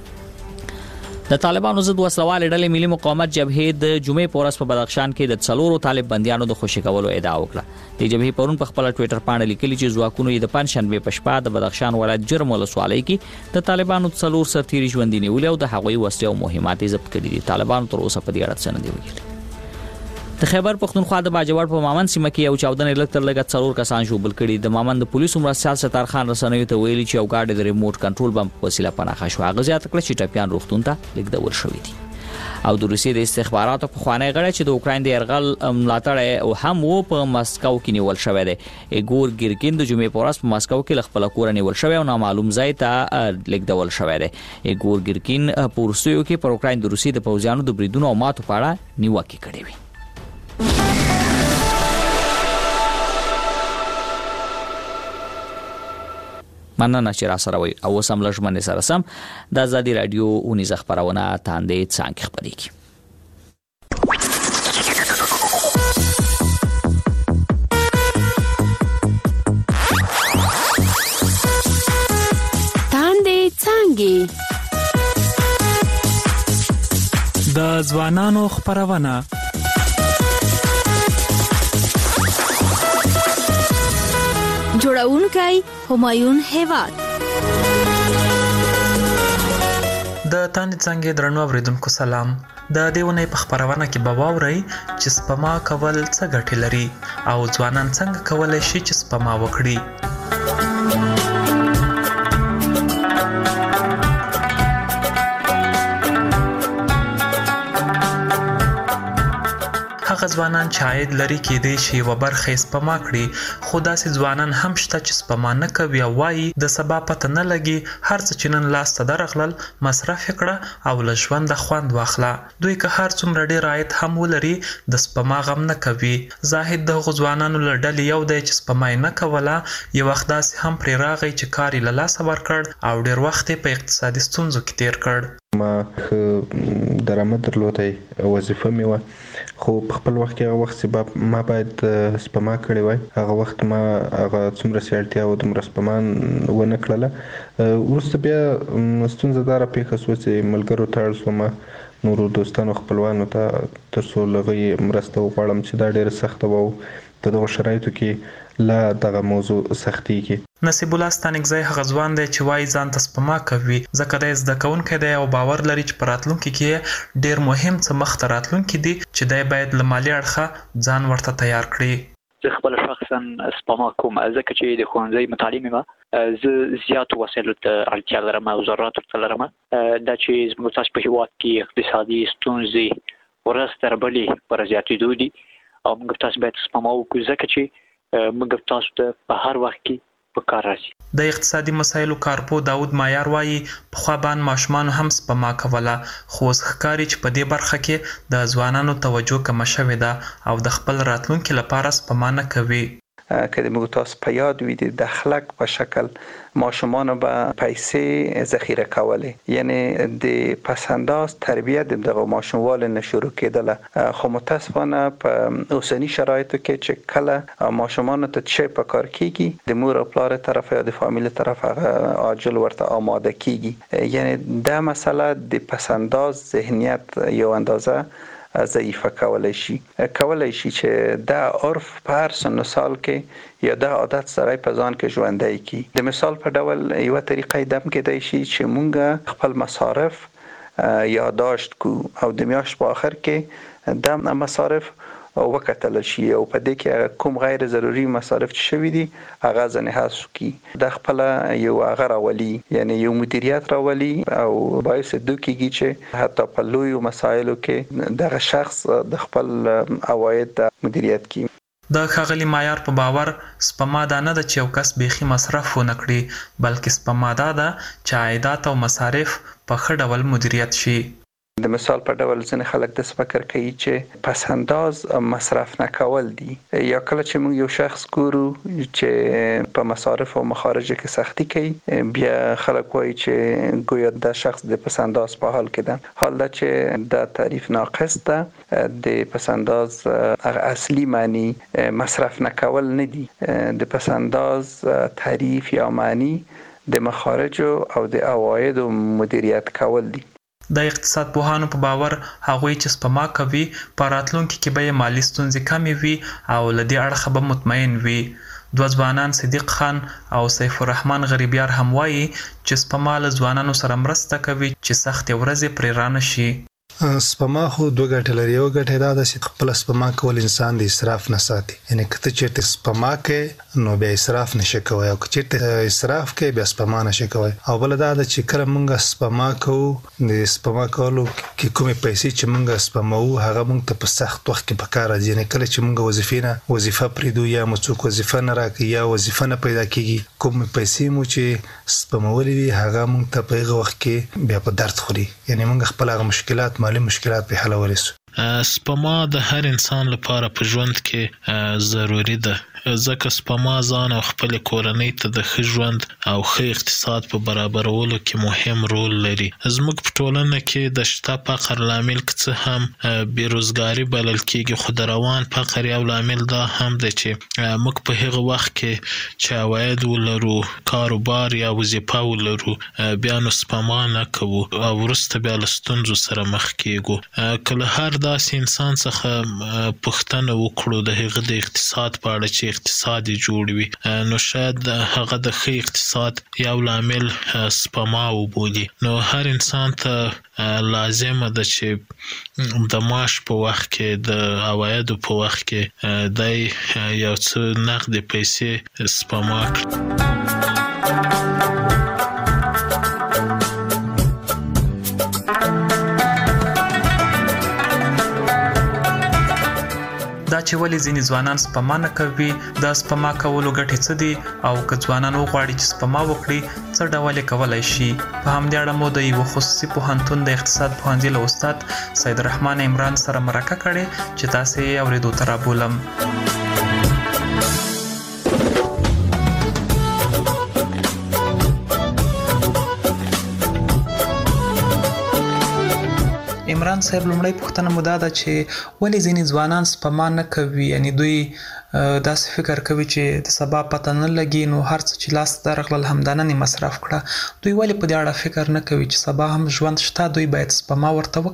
د طالبانو ضد وسلوالې ډلې ملي مقاومت جبهې د جمعې په ورځ په بدخشان کې د څلورو طالب بنديانو د خوشي کولو ادعا وکړه. د جبهې پرون په خپل ټوئیټر باندې لیکلي چې ځواکونو یې د پنځشنبه په شپه د بدخشان ولایت جرم ولسوالۍ کې د طالبانو څلور سرتیري ژوندي نیولې او د هغوی وسلې او مهمات ضبط کړي دي. طالبانو تر اوسه په دې اړه څه نه دی ویلي. د خیبر پختونخوا د باجوړ په مامن سیمه کې یو چاودنې لږ تر لږه څلور کسان ژوبل کړي. د مامن د پولیسو مرستیال ستار خان رسنیو ته ویلي چې یو ګاډی د ریموټ کنټرول بم په وسیله پناهه شو. هغه زیاته کړه چې ټپیان روغتون ته لیږدول شوي دي. او د روسیې د استخباراتو په خوانی غړی چې د اوکراین د يرغل ملاتړ او هم و په مسکو کې نیول شوی دی. ایګور ګیرکین د جمعې په ورځ په مسکو کې خپل کور نیول شوی او نامعلوم ځای ته لیږدول شوی دی. ایګور ګیرکین په روسیې کې پر اوکراین د روسیې د پوځیانو د بریدونو او ماتو په اړه نیوکه کړې وي. مننه چې را سره وي او سم لږمنې سره سم د ازادي رادیو اونیزه خبرونه تاندې څنګه خبرېږي. تاندې څنګه د ځوانانو خبرونه جوړونکی همایون هیواد. د تاندې څنګه درنو اوریدونکو سلام. د دیونه په خبرونه کې به واورئ چې سپما کول څه ګټې لري او ځوانان څنګه کولای شي چې سپما وکړي. هغه ځوانان چې عاید لري کېدای شي یوه برخه یې سپما کړي، خو داسې ځوانان هم شته چې سپما نه کوي او وایي د سبا پته نه لګي، هر څه چې نن لاس ته درغلل مصرف یې کړه او له ژونده خوند واخله. دوی که هر څومره ډېر عاید هم ولري د سپما غم نه کوي. زاهد د هغو ځوانانو له ډلې یو دی چې سپما یې نه کوله، یو وخت داسې هم پرې راغی چې کار یې له لاسه ورکړ او ډېر وخت یې په اقتصادي ستونزو کې تیر کړ. ما ښه درآمد درلودی، وظیفه مې وه، خو په خپل وخت کې هغه وخت چې ما باید سپما کړې وای، هغه وخت ما هغه څومره چې اړتیا وه دومره سپما ونه کړله. وروسته بیا ستونزه دا راپېښه شوه چې ملګرو ته اړ شوم، نورو دوستانو خپلوانو ته، تر څو له هغوی مرسته وغواړم چې دا ډېره سخته وه او په دغو شرایطو کې لا دغه موضوع سختېږي. نصیب الله ستانکزی هغه ځوان دی چې وایي ځان ته سپما کوي ځکه دی زده کوونکی دی او باور لري چې په راتلونکي کې ډیر مهم څه مخته راتلونکي دي چې دی باید له مالي اړخه ځان ورته تیار کړي. زه خپل شخصا سپما کوم ځکه چې د ښوونځي متعلم یم. زه زیاتو وسایلو ته اړتیا لرم او ضرورت ورته لرم. دا چې زموږ تاسو په هېواد کې اقتصادي ستونزې ورځ تر بلې پر زیاتېدو دي او موږ تاسو باید سپما وکړو ځکه چې موږ تاسو ته په هر وخت کې په کار راځي. د اقتصادي مسایلو کارپو داود مایار وایي پخوا باندې ماشومان هم سپما کوله خو اوس ښکاري چې په دې برخه کې د ځوانانو توجه کمه شوې ده او د خپل راتلونکي لپاره سپما نه کوي. که د موږ تاسو په یاد وي د دخلک په شکل ماشومان به پیسې ذخیره کولې یعنی د پسنداز تربیت د دغه ماشوموال نه شروع کېدله خو متاسفانه په اوسنی شرایطو کې چې کله ماشومان ته چې په کار کیږي د مور او پلار طرف یا د فامیل طرف هغه عاجل ورته آماده کیږي یعنی دا مسله د پسنداز ذهنیت یو اندازه ضعیفه کولای شي کولای شي چې دا عرف په هر سن سال کې یا دا عادت سره په ځان کې ژوندۍ کی. د مثال په ډول یو طریقې دم کېدای شي چې مونږ خپل مصارف یادداشت کو او د میاشت په اخر کې د مصارف وکتل شي او په دې کې کوم غیر ضروري مصارف چې شوي دي هغه ځنه حذف کی. د خپل یو هغه راولي یعنی یو مدیریت راولي او باعث دوی کېږي چې حتی په لوی مسایلو کې دغه شخص د خپل عواید مدیریت کوي. د ښاغلي مایار په باور سپما دا نه ده چې یو کس بیخي مصرف ونه کړي بلکې سپما دا ده چې عایدات او مصارف په ښه ډول مدیریت شي. د مثال په ډول ځینې خلک د فکر کوي چې پس انداز مصرف نه کول دي یا کله چې موږ یو شخص ګورو چې په مصارف او مخارج کې سختی کوي بیا خلک وایي چې ګویا د شخص د پس انداز په حال کې ده حال دا چې د تعریف ناقص ده. د پس انداز اصلي معنی مصرف نه کول نه دي. د پس انداز تعریف یا معنی د مخارج او د عواید مدیریت کول دي. د اقتصاد پوهانو په باور هغوی چې سپما کوي په راتلونکي کې به یې مالي ستونزې کمې وي او له دې اړخه به مطمئن وي. دوه ځوانان صدیق خان او سیف الرحمن غریبیار هم وایي چې سپما له ځوانانو سره مرسته کوي چې سختې ورځې پرې رانه شي. سپما خو دوه ګټې لري. یو ګټه دا ده چې خپل سپما کول انسان د اسراف نه ساتي یعنی که ته چېرته سپما کوې نو بیا اسراف نشي کوی او که چېرته اسراف کوې بیا سپما نشي کوی. او بل دا ده چې کله موږ سپما کوو د سپما کولو کې کومې پیسې چې موږ سپموو هغه موږ ته په سخت وخت کې په کار راځي یعنی کله چې موږ وظیفې نه وظیفه پرېږدو یا مو څوک وظیفه نه راکوي یا وظیفه نه پیدا کېږي کومې پیسې مو چې سپمولې وي هغه موږ ته په هغه وخت کې بیا په درد خوري یعنی موږ خپل هغه مشکلات مالي مشکلات په حلولای شو. سپما د هر انسان لپاره په ژوند کې ضروری ده ځکه سپما ځان او خپل کورنۍ ته د ښه ژوند او ښه اقتصاد په برابرولو کې مهم رول لري. زموږ په ټولنه کې د شته فقر لامل څه هم بیروزګاری بلل کېږي خو د روان فقر یو لامل دا هم دی چې موږ په هغه وخت کې چې عواید ولرو کاروبار یا وظیفه ولرو بیا نو سپما نه کوو او وروسته بیا له ستونزو سره مخ کېږو. که له هر داسې انسان څخه پوښتنه وکړو د هغه د اقتصاد په اړه چې اقتصاد جوړ وي نو شاید هغه د ښه اقتصاد یو لامل سپما وبولي. نو هر انسان ته لازمه ده چې د معاش په وخت کې د عوایدو په وخت کې دی یو څه نقدې پیسې سپما کړي. دا چې ولې ځینې ځوانان سپما نه کوي دا سپما کولو ګټې څه دي او که ځوانان وغواړي چې سپما وکړي څه ډول یې کولی شي. په همدې اړه مو د یوه خصوصي پوهنتون د اقتصاد پوهنځي له استاد سید الرحمن عمران سره مرکه کړې چې تاسې یې اورېدو ته رابولم. عمران صاحب لومړی پوښتنه مو دا ده چې ولې ځینې ځوانان سپما نه کوي یعنی دوی داسې فکر کوي چې د سبا پته نه لګي نو هر څه چې لاس ته درغلل همدا نن یې مصرف کړه. دوی ولې په دې اړه فکر نه کوي چې سبا هم ژوند شته دوی باید سپما ورته وکړي؟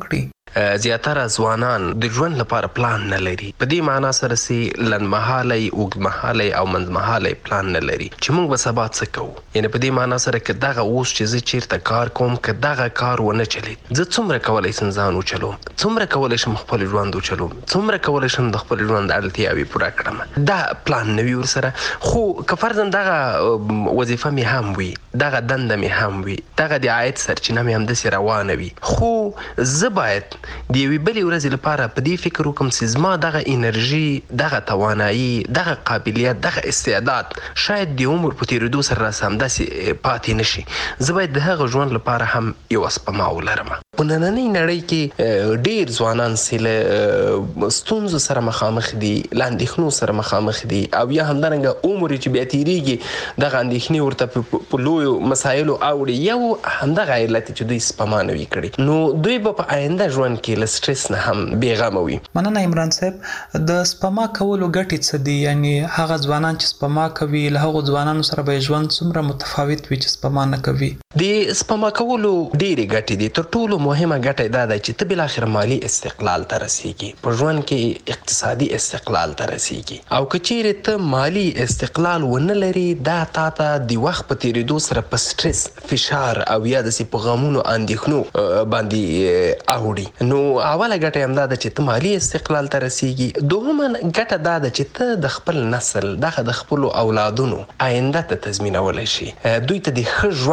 زیاتره ځوانان د ژوند لپاره پلان نه لري. په دې معنا سره چې لنډمهالی اوږدمهالی او منځمهالی پلان نه لري چې موږ به سبا څه کوو. یعنې په دې معنا سره که دغه اوس چې زه چیرته کار کوم که دغه کار ونه چلید زه څومره کولی شم ځان وچلوم، څومره کولی شم خپل ژوند وچلوم، څومره کولی شم د خپل ژوند اړتیاوې پوره کړم. دا پلان نه وي ورسره. خو که فرضاً دغه وظیفه مې هم وي، دغه دنده مې هم وي، دغه د عاید سرچینه مې همداسې روانه وي، خو زه باید د یوې بلې ورځې لپاره په دې فکر وکړم چې زما دغه انرژي، دغه توانایي، دغه قابلیت، دغه استعداد شاید د عمر په تېرېدو سره راسه همداسې پاتې نه شي. زه باید د هغه ژوند لپاره هم یوه سپما ولرم. په نننۍ نړۍ کې ډېر ځوانان چې له ستونزو سره مخامخ دي، له اندېښنو سره مخامخ دي او یا همدارنګه عمر چې بیا تېرېږي دغه اندېښنې ورته په لویو مسایلو اوړي. یو همدغه علت چې دوی سپما نه وي کړې، نو دوی به په آینده ژوند کې له سټرس نه هم بېغمه وي. مننه عمران صاحب. د سپما کولو ګټې څه دي؟ یعنې هغه ځوانان چې سپما کوي له هغو ځوانانو سره به ژوند څومره متفاوت وي چې سپما نه کوي؟ د سپما کولو ډېرې ګټې دي. تر ټولو مهمه ګټه دا ده چې ته بالاخره مالي استقلال ته رسېږي، په ژوند کې اقتصادي استقلال ته رسېږي. او که چیرې ته مالي استقلال ونه لري دا تا ته د وخت په تېرېدو سره په سټرس، فشار او یا داسې په غمونو اندېښنو باندې اوړي. نو اوله ګټه همدا ده چې ته مالي استقلال ته رسېږي. دوهمه ګټه دا ده چې ته د خپل نسل، دغه د خپلو اولادونو آینده ته تضمینولی شي، دوی ته د ښه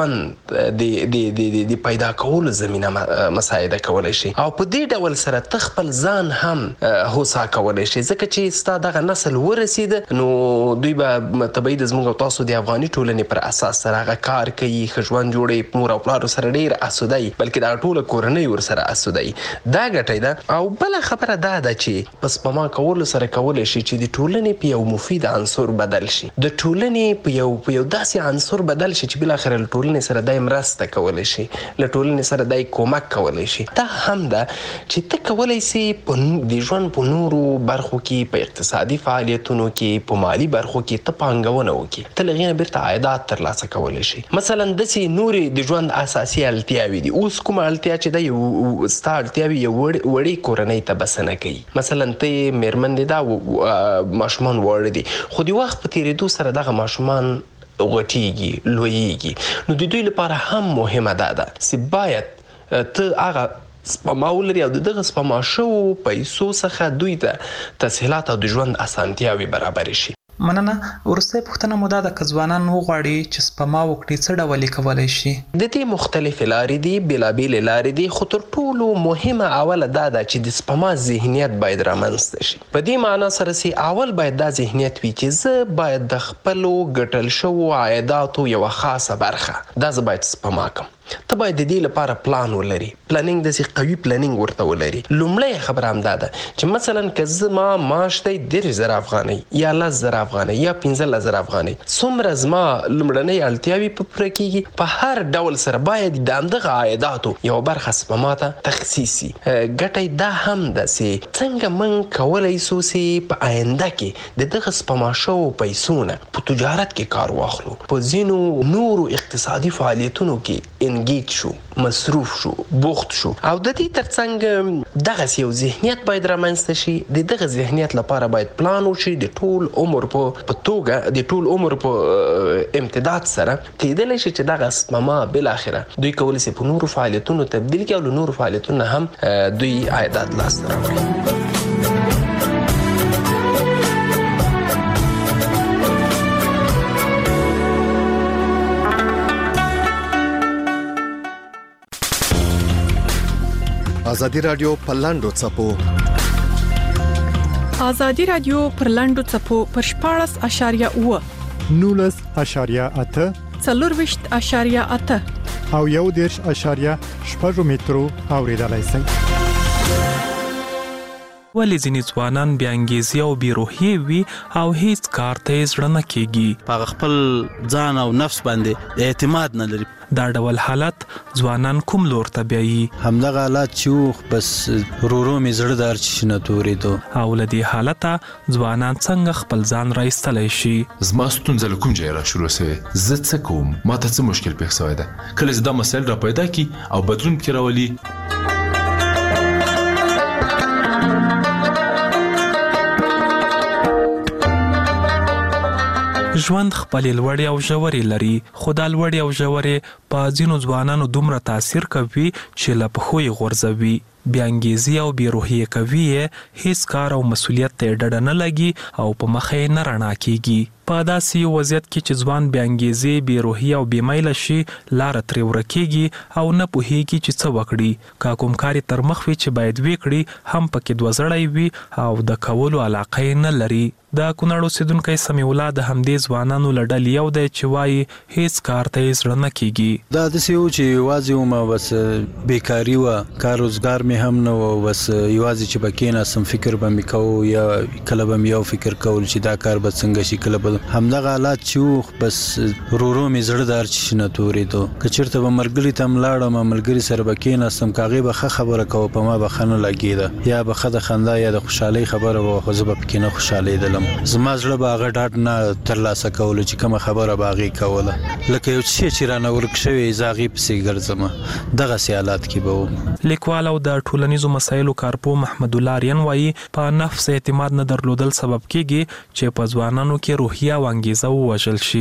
ژوند د پیدا کولو زمینه مساعده کولی شي. او په دې ډول سره ته خپل ځان هم هوسا کولی شي، ځکه چې ستا دغه نسل ورسېده نو دوی به طبیعي د زموږ او تاسو د افغاني ټولنې پر اساس سره هغه کار کوي، ښه ژوند جوړوي، مور او پلارو سره ډېر اسوده وي، بلکې دغه ټوله کورنۍ ورسره اسوده وي. دا ګټه ده. او بله خبره دا ده چې په سپما کولو سره کولی شي چې د ټولنې په یو مفید عنصر بدل شي، د ټولنې په یو په یو داسې عنصر بدل شي چې بالاخره له ټولنې سره دای مرسته کولی شي، له ټولنې سره دای کومک کولی شي. دا هم ده چې ته کولی شي د ژوند په نورو برخو کې، په اقتصادي فعالیتونو کې، په مالي برخو کې ته پانګونه وکړي، ته له هغې نه بیرته عایدات ترلاسه کولی شي. مثلا داسې نورې د ژوند اساسي اړتیاوې دي. اوس کومه اړتیا چې ده یو ستا اړتیاوې یو وړې کورنۍ ته بسنه کوي. مثلا ته یې مېرمن دې ده، ماشومان واړه دي، خو د وخت په تېرېدو سره دغه ماشومان غټېږي، لویېږي. نو د دوی لپاره هم مهمه دا ده چې باید ته هغه سپما ولري او د دغه سپما شوو پیسو څخه دوی ته تسهیلات او د ژوند اسانتیاوې برابرې شي. مننه. وروستۍ پوښتنه مو دا ده که ځوانان وغواړي چې سپما وکړي څه ډول یې کولی شي؟ د دې مختلفې لارې دي، بېلابېلې لارې دي، خو تر ټولو مهمه اوله دا ده چې د سپما ذهنیت باید رامنځته شي. په دې معنا سره چې اول باید دا ذهنیت وي چې زه باید د خپلو ګټل شوو عایداتو یوه خاصه برخه دا زه باید سپما کړم. ته باید د دې لپاره پلان ولري، پلانینګ داسې قوي پلانینګ ورته ولري. لومړی خبره همدا ده چې مثلا که زما معاش دی دېرش زره افغانۍ یا لس زره افغانۍ یا پنځلس زره افغانۍ، څومره زما لومړنۍ اړتیاوې په پوره کېږي، په هر ډول سره باید د همدغه عایداتو یوه برخه سپما ته تخصیص شي. ګټه دا هم ده چې څنګه موږ کولی شو چې په آینده کې د دغه سپما شوو پیسو نه په تجارت کې کار واخلو، په ځینو نورو اقتصادي فعالیتونو کې انګیج شو، مصروف شو، بوخت شو. او د دې ترڅنګ دغسې یو ذهنیت باید رامنځته شي. د دغه ذهنیت لپاره باید پلان وشي د ټول عمر په توګه، د ټول عمر په امتداد سره کېدلی شي چې دغه سپما بالاخره دوی کولی شي په نورو فعالیتونو تبدیل کړي او له نورو فعالیتونو هم دوی عایدات لاسته راوړي. ازادي رادیو پر لاندو چپو ازادي رادیو پر لاندو چپو پر شپاړس اشاریه اوه نولس اشاریه اته څلورویشت اشاریه اته او یو دېرش اشاریه شپږ مترو اوریدلای شئ. ولې ځینې ځوانان بې انګیزې او بې روحیې وي او هیڅ کار ته یې زړه نه کېږي، په خپل ځان او نفس باندې اعتماد نه لري. دا ډول حالت ځوانان کوم لور ته بیایي؟ همدغه حالت چې بس ورو مې زړه د هر څه نه تورېدو. او له دې حالته ځوانان څنګه خپل ځان راایستلی شي؟ زما ستونزه له کوم ځایه را شروع سوې، زه څه کوم، ما ته څه مشکل پېښ سوی ده. کله چې دا مسایل را پیدا کړي او بدلون پکې راولي ژوند خپل لوړې او ژورې لري، خو دا لوړې او ژورې په ځینو ځوانانو دومره تاثیر کوي چې له پښو یې غورځوي، بې انګیزي او بې روحیې کوي یې، هیڅ کار او مسؤلیت ته یې ډډه نه لګي او په مخه یې نه رڼا کیږي. په داسې یو وضعیت کې چې ځوان بې انګیزې، بې روحیې او بې میله شي، لاره ترې ورکېږي او نه پوهېږي چې څه وکړي. که کوم کار یې تر مخ وي چې باید ویې کړي، هم پکې دوه وي او د کولو علاقه یې نه لري. د کونړ اوسېدونکی سمیع الله د همدې ځوانانو له ډلې یو دی چې وایي هیڅ کار ته یې زړه نه کېږي. دا داسې و چې یوازې وم، بس بیکاري وه، کار روزګار مې هم نه و، بس یوازې چې به کېناستم فکر به مې کوو، یا کله به مې یو فکر کول چې دا کار به څنګه شي، کله به همدغه حالات چې و، بس ورو ورو مې زړه د هر چي شي نه تورېدو. که چېرته به ملګري ته هم لاړم، ملګري سره به کېناستم، که هغې به ښه خبره کوه، په ما به ښه نه لګېده، یا به ښه د خندا یا د خوشحالۍ خبره وه، خو زه به پکې نه خوشحالېدلم. زما زړه به هغه ډاډ نه ترلاسه کولو چې کومه خبره به هغې کوله، لکه یو څه چې رانه ورک شوی زه هغې پسې ګرځم. دغسې حالات کې به وم. لیکوال او د ټولنیزو مسایلو کارپوه محمد الله آرین وایي په نفس اعتماد نه درلودل سبب کېږي چې په ځوانانو کې روحیه او انګیزه ووژل شي.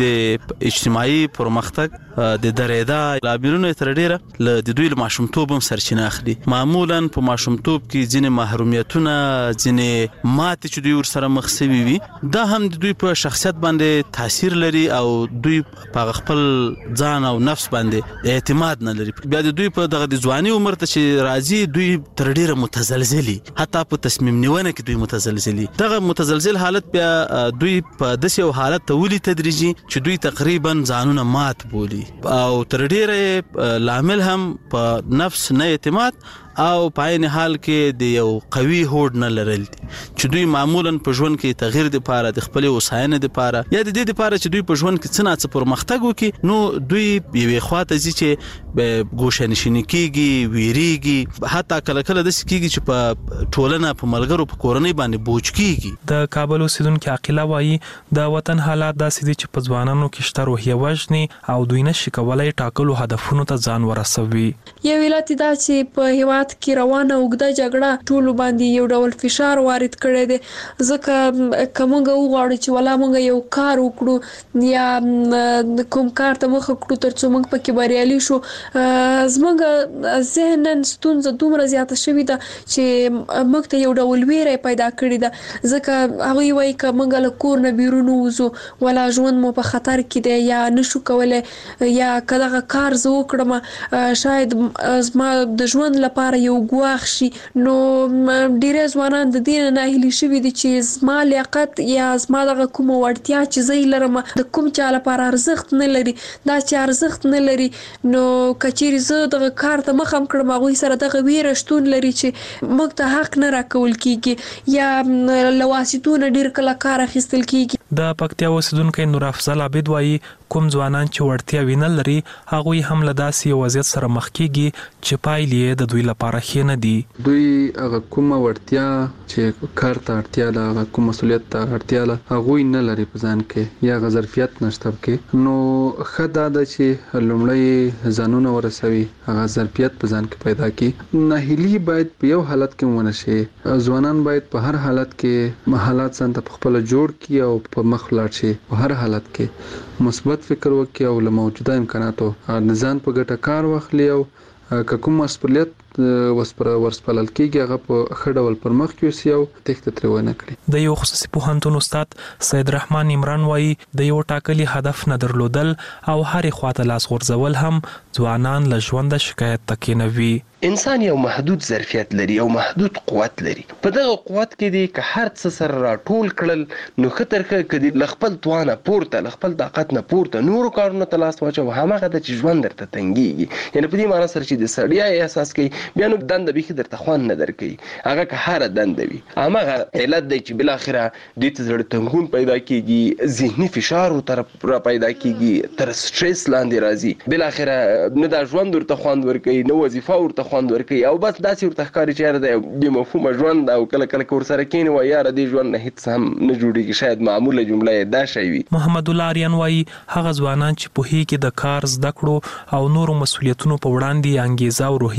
د اجتماعي پرمختګ د درېدا لاملونه تر ډیره له د دوی له ماشومتوب هم سرچینه اخلي. معمولا په ماشومتوب کې ځینې محرومیتونه، ځینې ماتې چې دوی ورسره مخ شوي وي، دا هم د دوی په شخصیت باندې تاثیر لري او دوی په خپل ځان او نفس باندې اعتماد نه لري. بیا د دوی په دغه د ځواني عمر ته چې راځي، دوی تر ډیره متزلزلي، حتی په تصمیم نیونه کې دوی متزلزلي. دغه متزلزل حالت بیا دوی په داسې یو حالت ته ولي تدریجي چې دوی تقریبا ځانونه مات بولي او تر ډیره لامل هم په نفس نه اعتماد او په عین حال کې د یو قوي هوډ نه لرل دي چې دوی معمولا په ژوند کې تغییر د پاره، د خپل وساینې د پاره، یا د دې د پاره چې دوی په ژوند کې څه نه څه پرمختګ وکړي، نو دوی یوې خواته ځي چې ګوښه‌نشیني کېږي، ویریږي، حتی کله کله داسې کېږي چې په ټولنه، په ملګرو، په کورنۍ باندې بوج کېږي. د کابل اوسېدونکي عاقله وایي د وطن حالات داسې دي چې په ځوانانو کې شته روحیه وژني او دوی نشي کولی ټاکلو هدفونو ته ځان ورسوي. یو علت دا چې په هیواد کې روانه اوږده جګړه ټولو باندې یو ډول فشار وارد کړی دی، ځکه که موږ وغواړو چې ولا موږ یو کار وکړو یا کوم کار ته مخه کړو تر څو موږ پکې بریالي شو، زموږ ذهناً ستونزه دومره زیاته شوې ده چې موږ ته یو ډول ویره پیدا کړې ده، ځکه هغوی وایي که موږ له کور نه بیرون ووځو ولا ژوند مو په خطر کې دی، یا نشو کولی، یا که دغه کار زه وکړم شاید زما د ژوند لپاره یو ګواښ شي. نو ډیری ځوانان د دې نه ناهیلي شوي دي چې زما لیاقت یا زما دغه کومه وړتیا چې زه یې لرم د کوم چا لپاره ارزښت نه لري. دا چې ارزښت نه لري، نو که چیرې زه دغه کار ته مخه هم کړم، هغوی سره دغه ویره شتون لري چې موږ ته حق نه راکول کېږي، یا له واسطو نه ډېر کله کار اخیستل کېږي. د پکتیا اوسېدونکی نور افضل عابد وایي کوم ځوانان چې وړتیاوې نه لري، هغوی هم له داسې یو وضعیت سره مخ کېږي چې پایلې یې د دوی لپاره ښې نه دي. دوی هغه کومه وړتیا چې کار ته اړتیا ده، هغه کوم مسؤلیت ته اړتیا ده، هغوی نه لري په ځان کې، یا هغه ظرفیت نشته پکې. نو ښه دا ده چې لومړی ځانونه ورسوي، هغه ظرفیت په ځان کې پیدا کړي. ناهیلي باید په یو حالت کې ونه شي. ځوانان باید په هر حالت کې حالات ځان ته په خپله جوړ کړي او په مخ ولاړ شي. په هر حالت کې مثبت فکر وکړي او له موجوده امکاناتو د ځان په ګټه کار واخلي، او که کوم مسؤلیت ورسپارل کېږي هغه په ښه ډول پر مخ یوسي او تېښته ترې ونه کړي. د یو خصوصي پوهنتون استاد سید رحمان عمران وایي د یو ټاکلي هدف نه درلودل او هرې خواته لاس غورځول هم ځوانان له ژونده شکایت ته کېنوي. انسان یو محدود ظرفیت لري او محدود قوت لري. په دغه قوت کې دی که هر څه سره راټول کړل، نو ښه تر ښه که دی له خپل توانه پورته، له خپل طاقت نه پورته نورو کارونو ته لاس واچوه، هماغه ده چې ژوند درته تنګېږي. یعنې په دې معنا سره چې د ستړیا احساس کوي، بیا نو دنده بیخي درته خوند نه درکوي، هغه که هره دنده وي. هماغه علت دی چې بالاخره دې ته زړه تنګون پیدا کېږي، ذهني فشار ورته را پیدا کېږي، تر سټرس لاندې راځي، بالاخره نه دا ژوند ورته خوند ورکوي، نه وظیفه ورته خوند ورکوي، او بس داسې ورته ښکاري چې یاره دا بې مفهومه ژوند، او کله کله که ورسره کښېني وایي یاره دې ژوند نه هېڅ هم نه جوړېږي. شاید معموله جمله یې دا شی وي. محمد الله آرین وایي هغه ځوانان چې پوهېږي د کار، زده کړو او نورو مسؤلیتونو په وړاندې انګیزه او روحیه ختمه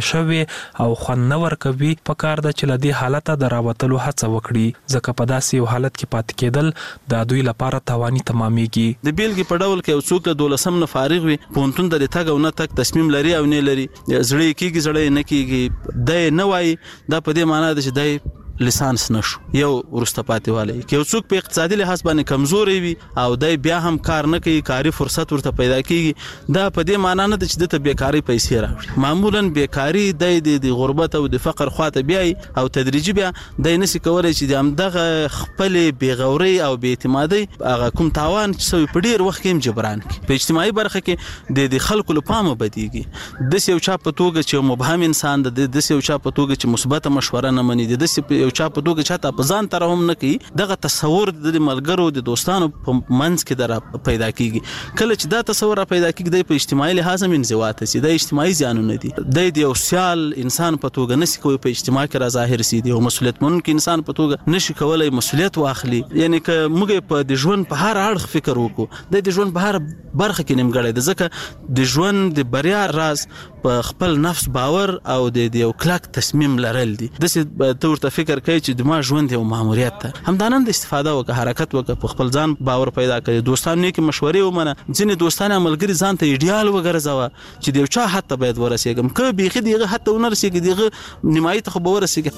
شوی او خوند نه ورکوي په کار ده چې له دې حالته د راوتلو هڅه وکړي ځکه په داسې یو حالت کې پاتې کېدل د دوی لپاره تاواني تمامېږي. د بیلګې په ډول کې یو څوک د دولسم نه فارغ وي پوهنتون ته د تګ او نه تګ تصمیم لري او نه لري زړه یې کېږي زړه یې نه کېږي دی نه وایي دا په دې معنا ده چې دی لیسانس نشو یو ورسته پاتې والی که یو څوک په اقتصادي لحاظ باندې کمزوري وي او دی بیا هم کار نه کوي کاري فرصت ورته پیدا کیږي دا په دې معنا نه ده چې دته بیکاری پیسې راوړي. معمولا بیکاری د د غربت او د فقر خواته بیاي او تدریجي بیا د نسی کولای چې د امدغه خپل بیغوري او بې اعتمادي هغه کوم تاوان چې سوي په ډیر وخت کې جبران کی په اجتماعي برخه کې د خلکو لپاره بدیږي د یو چا په توګه چې مبهم انسان د د یو چا په توګه چې مثبت مشوره نه مني د یو چا په توګه چاته په ځان تر هم نه کوي دغه تصور د ملګرو د دوستانو په منځ کې در پیدا کیږي. کله چې دا تصور پیدا کیږي د په اجتماعي لحاظ هم انزواات سي د اجتماعي زیانونه دي د یو سیال انسان په توګه نشي کوي په اجتماع کې را ظاهر سي دی او مسولیت منونکي انسان په توګه نشي کولای مسولیت واخلي. یعنی که موږ په د ژوند په هر اړخ فکر وکړو د ژوند په هر برخه کې نیمګړی د ځکه د ژوند د بریا راز په خپل نفس باور او د یو کلک تصمیم لرل دي. د څه تور ته فکر کوي چې د ما ژوند یو ماموریت ده همدانن د استفاده وکړه حرکت وکړه په خپل ځان باور پیدا کړي دوستانو نیک مشورې ومنه ځینې دوستانه عملګری ځان ته ایډیال وګرځاوه چې د یو چا حتی باید ورسېږم که بیخي دیغه حتی ونرسېږي دیغه نیمایي ته خو به ورسېږي.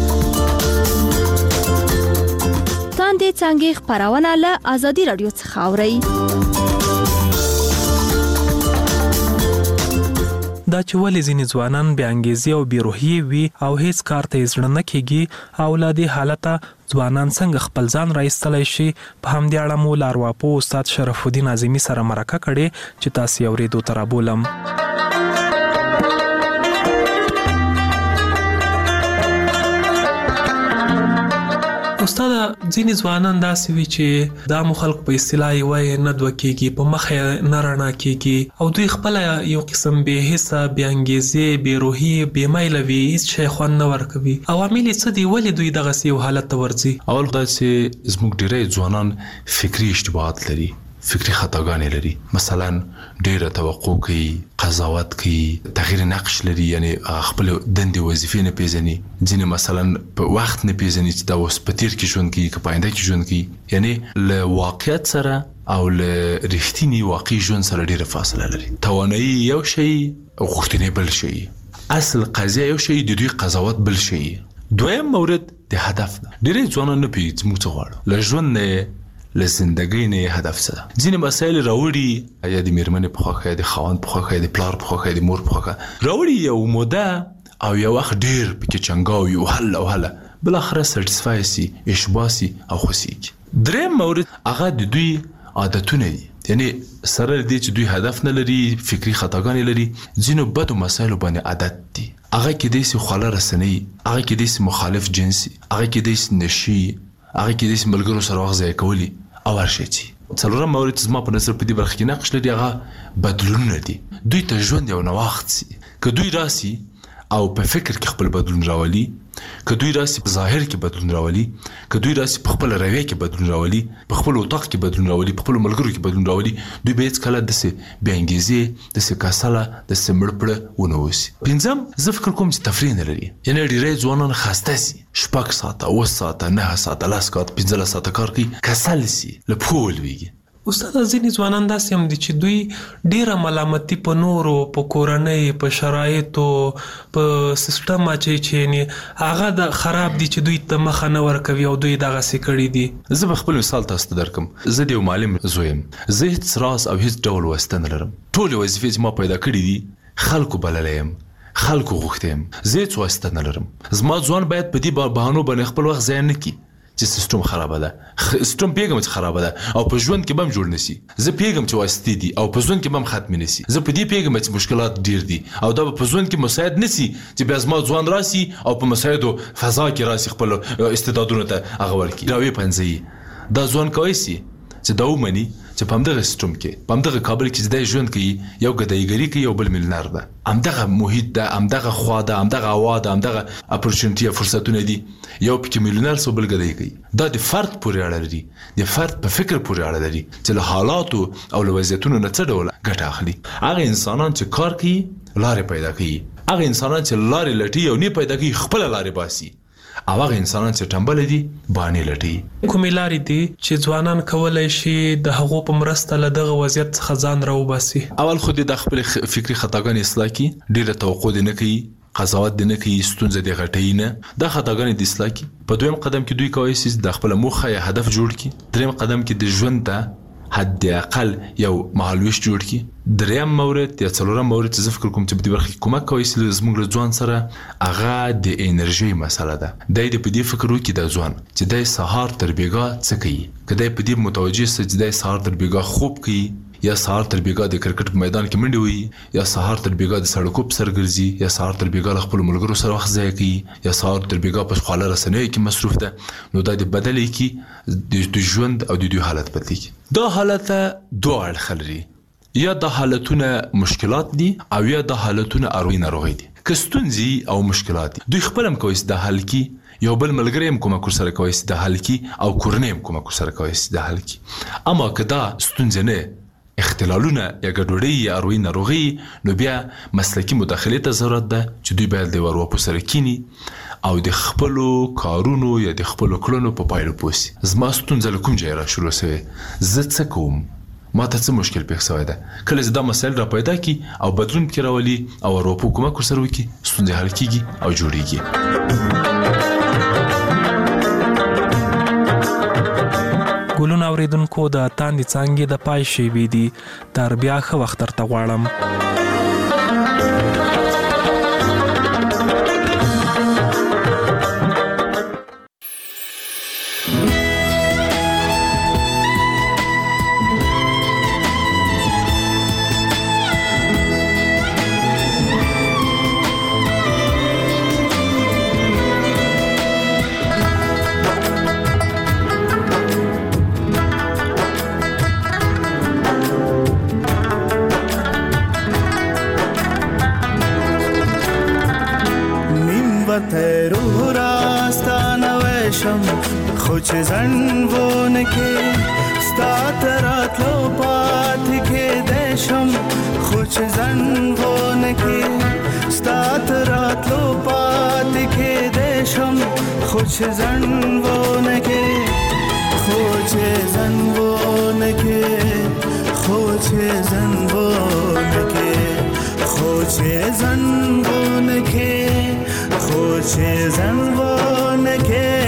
تاندې څنګه خبرونه له آزادي رادیو څخه اورئ. دا چې ولې ځینې ځوانان بې انګیزې او بې روحیې وي او هیڅ کار ته یې زړه نه کېږي او له دې حالته ځوانان څنګه خپل ځان راایستلی شي په همدې اړه مو له ارواپوه استاد شرف الدین اعظمي سره مرکه کړې چې تاسې یې اورېدو ته رابولم. استاد ځینې ځوانان داسې وي چې دا مو خلک په اصطلاح یې وایي نه دوه کېږي په مخ یې نه رڼا کېږي او دوی خپله یو قسم بې حسه بې انګیزې بې روحي بې میله وي هېڅ شی خوند نه ورکوي. عوامل یې څه دي ولې دوی دغسې یو حالت ته ورځي؟ اول دا چې زموږ ډېری ځوانان فکري اشتباهات لري فکري خطاګانې لري مثلا ډېره توقع کوي قضاوت کوي تغییر نقش لري یعنی خپل دندې وظیفې نه پیژني ځینې مثلا په وخت نه پیژني چې دا اوس په تیر کې ژوند کوي که په آینده کې ژوند کوي یعنی له واقعیت سره او له رښتیني واقعي ژوند سره ډېره فاصله لري. توانایي یو شی غوښتنې بل شی اصل قضیه یو شی د دوی قضاوت بل شی. دویم مورد د هدف ده ډېری ځوانان نه پوهېږي چې موږ څه غواړو له ژوند نه له زندګۍ نه هدف څه ده. ځینې مسایل راوړي یا د میرمنې په خوښه یا د خاوند په خوښه یا د پلار په خوښه یا د مور په خوښه راوړي یو موده او یو وخت ډېر پکې چنګاوي او هله او هله بالاخره سټیسفای سي اشباه سي او خوښیږي. دریم مورد هغه د دوی عادتونه دي یعنی سره دې چې دوی هدف نه لري فکري خطاګانې لري ځینو بدو مسایلو باندې عادت دي هغه کېدای سي خواله رسنۍ هغه کېدای سي مخالف جنسي هغه کېدای سي نشي هغه کېدای سي ملګرو سره وخت ضایع کولي او هر شی چې څلورم مورد زما په نظر په دې برخه کې نقش لري هغه بدلونونه دي. دوی ته ژوند یو نوښت سي که دوی راسي او په فکر کې خپل بدلون راولي که دوی راسي په ظاهر کې بدلون راولي که دوی راسي په خپل رویه کې بدلون راولي په خپل اتاق کې بدلون راولي په خپل ملګرو کې بدلون راولي دوی به هېڅ کله داسې بې انګیزې داسې کسله داسې مړ پړه ونه اوسي. پنځم زه فکر کوم چې تفریح نه لري یعنې ډېری ځوانان خسته سي شپږ ساعته اوه ساعته نهه ساعته لس ساعته پنځلس ساعته کار کوي کسل سي له پښو ولوېږي. استاد ځینې ځوانان داسې هم دي چې دوی ډیره ملامتي په نورو په کورنۍ په شرایطو په سیستم اچوي چې یعنې هغه د خراب دي چې دوی ته مخه نه ورکوي او دوی دغسې کړي دي. زه به خپل مثال تاسو ته درکم زه د یو معلم زوی یم زه هېڅ راز او هېڅ ډول واسطه نه لرم ټولې وظیفې چې ما پیدا کړي دي خلکو بللی یم خلکو غوښتی یم زه هېڅ واسطه نه لرم. زما ځوان باید په دې بهانو باندې خپل وخت ضایع نه کړي چې سیستم خرابه ده سیستم پیغام چې خرابه ده او په ژوند کې به هم جوړ نشي زه پیغام چې واسطې دي او په ژوند کې به هم ختم نشي زه په دې پیغام چې مشکلات ډیر دي او دا په ژوند کې مساعد نشي چې بیا زما ځوان راسي او په مساعدو فضا کې راسي خپل استعدادونه ته هغه ورکړي راوي پنځي دا ځوان کوي چې دا ومني چې په همدغه سیستم کې په همدغه کابل کې چې دی ژوند کوي یو ګدایګري کوي یو بل میلیونر ده همدغه محیط ده همدغه خوا ده همدغه هوا ده همدغه اپورچونټي فرصتونه دي یو پکې میلیونر سو بل ګدای کوي. دا د فرد پورې اړه لري د فرد په فکر پورې اړه لري چې له حالاتو او له وضعیتونو نه څه ډول ګټه اخلي. هغه انسانان چې کار کوي لارې پیدا کوي هغه انسانان چې لارې لټي او نه پیدا کوي خپل لارې باسي او هغه انسانان چې ټمبل دي باندې لټي کومې لارې دي چې ځوانان کولای شي د هغو په مرسته له دغه وضعیت څخه ځان راوباسي؟ اول خو د خپل فکری خطاګانې اصلاح کی، ډیره توقع دي نه کوي، قضاوت دي نه کوي، ستونزې دي غټي نه، دا خطاګانې د اصلاح کی. په دویم قدم کې دوی کوي چې د خپل موخه یا هدف جوړ کی. دریم قدم کې د ژوند ته حد اقل یو مهالويش جوړ کی. دریم مورد یا څلورم مورد چې فکر کوم چې په دې برخه کې کومک کوي چې زموږ ځوان سره هغه د انرژي مسله ده. د دې په دې فکر وکړي د ځوان چې د سهار تر بیګا څه کوي، کله په دې متوجه سي چې د سهار تر بیګا خوب کوي یا سهار تر بیګا د کرکټ په میدان کې منډه وي یا سهار تر بیګا د سړکو په سر ګرځي یا سهار تر بیګا خپل ملګرو سره وخت ضایع کوي یا سهار تر بیګا په خواله رسنۍ کې مصروف ده، نو دا د بدلې کې د ژوند او د دوی حالت بدلی کی. دا حالت دوه اړخ لري، یا د حالتونه مشکلات دي او یا د حالتونه اروي ناروغي دي. که ستونزې او مشکلات دي دوی خپل هم کوي د حل کی، یو بل ملګری هم کومک سره کوي د حل کی او کورنۍ هم کومک سره کوي د حل کی. اما که دا ستونزې نه اختلالونه یا ګډوډي یا اروي ناروغي، نو بیا مسلکی مداخله ته ضرورت ده چې دوی باید د ورو په سره کینی او د خپل کارونو یا د خپل کړنو په پایلو پوسی. زما ستونزه کوم ځای را شروع شوه، زه څه کوم، ما ته څه مشکل پیښ شوی ده. کله چې دا مسایل را پیدا کی او بدلون کې راولي او ورو په کومک سره وکي، ستونزه حل کیږي او جوړیږي. ګلون اوریدونکو د تاندې څانګې د پای شیبې دي، تر بیا ښه وخت درته غواړم. خوش زنبون که ستات راتلو پات که دشم، خوش زنبون که ستات راتلو پات که دشم، خوش زنبون که خوش زنبون که خوش زنبون که خوش زنبون که خوش زنبون که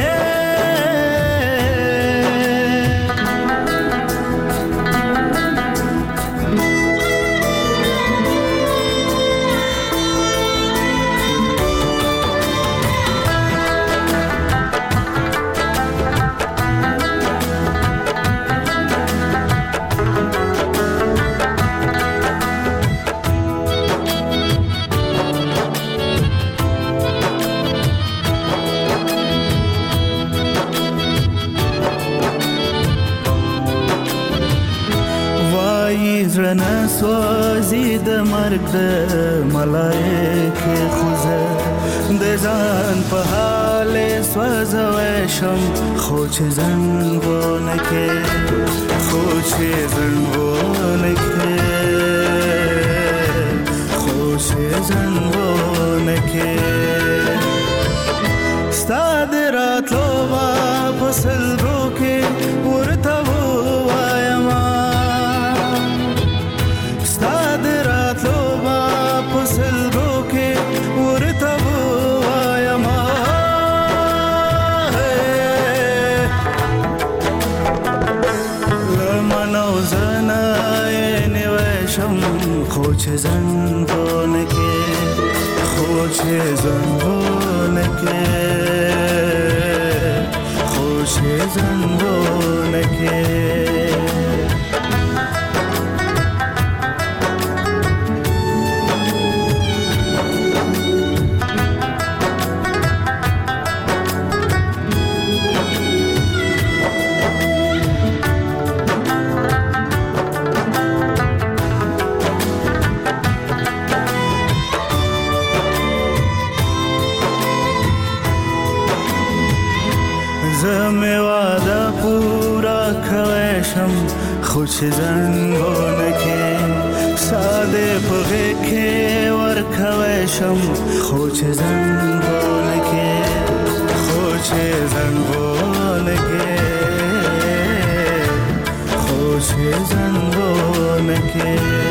زړه سوځي د مرګ د ملایکې خوځه، د ځان په حال سوځوي شم، خو چې زنګونه کې خو چې زنګونه کې خو چې زنګونه کې ستا د راتلو واپس لرو کې ورته ووایم، خوش زنبونه که خوش زنبونه که خوش زنبونه که خوش زنبونه که ساده پغه که ورکه کوشم خوچ زنگونه که خوچ زنگونه که خوچ زنگونه که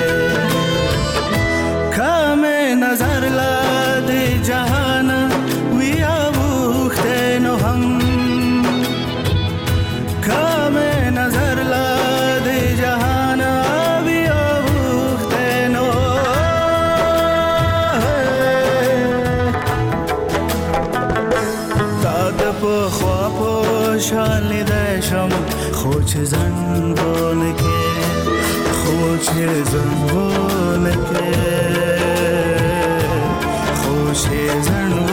کام نظر لاد جهان ویا بوخته نو هم کام نظر لاد جهان ویا بوخته نو داد په خوا په شان لیدشم خوچ زنگونه که خوچ زنگونه که خوچ زنگونه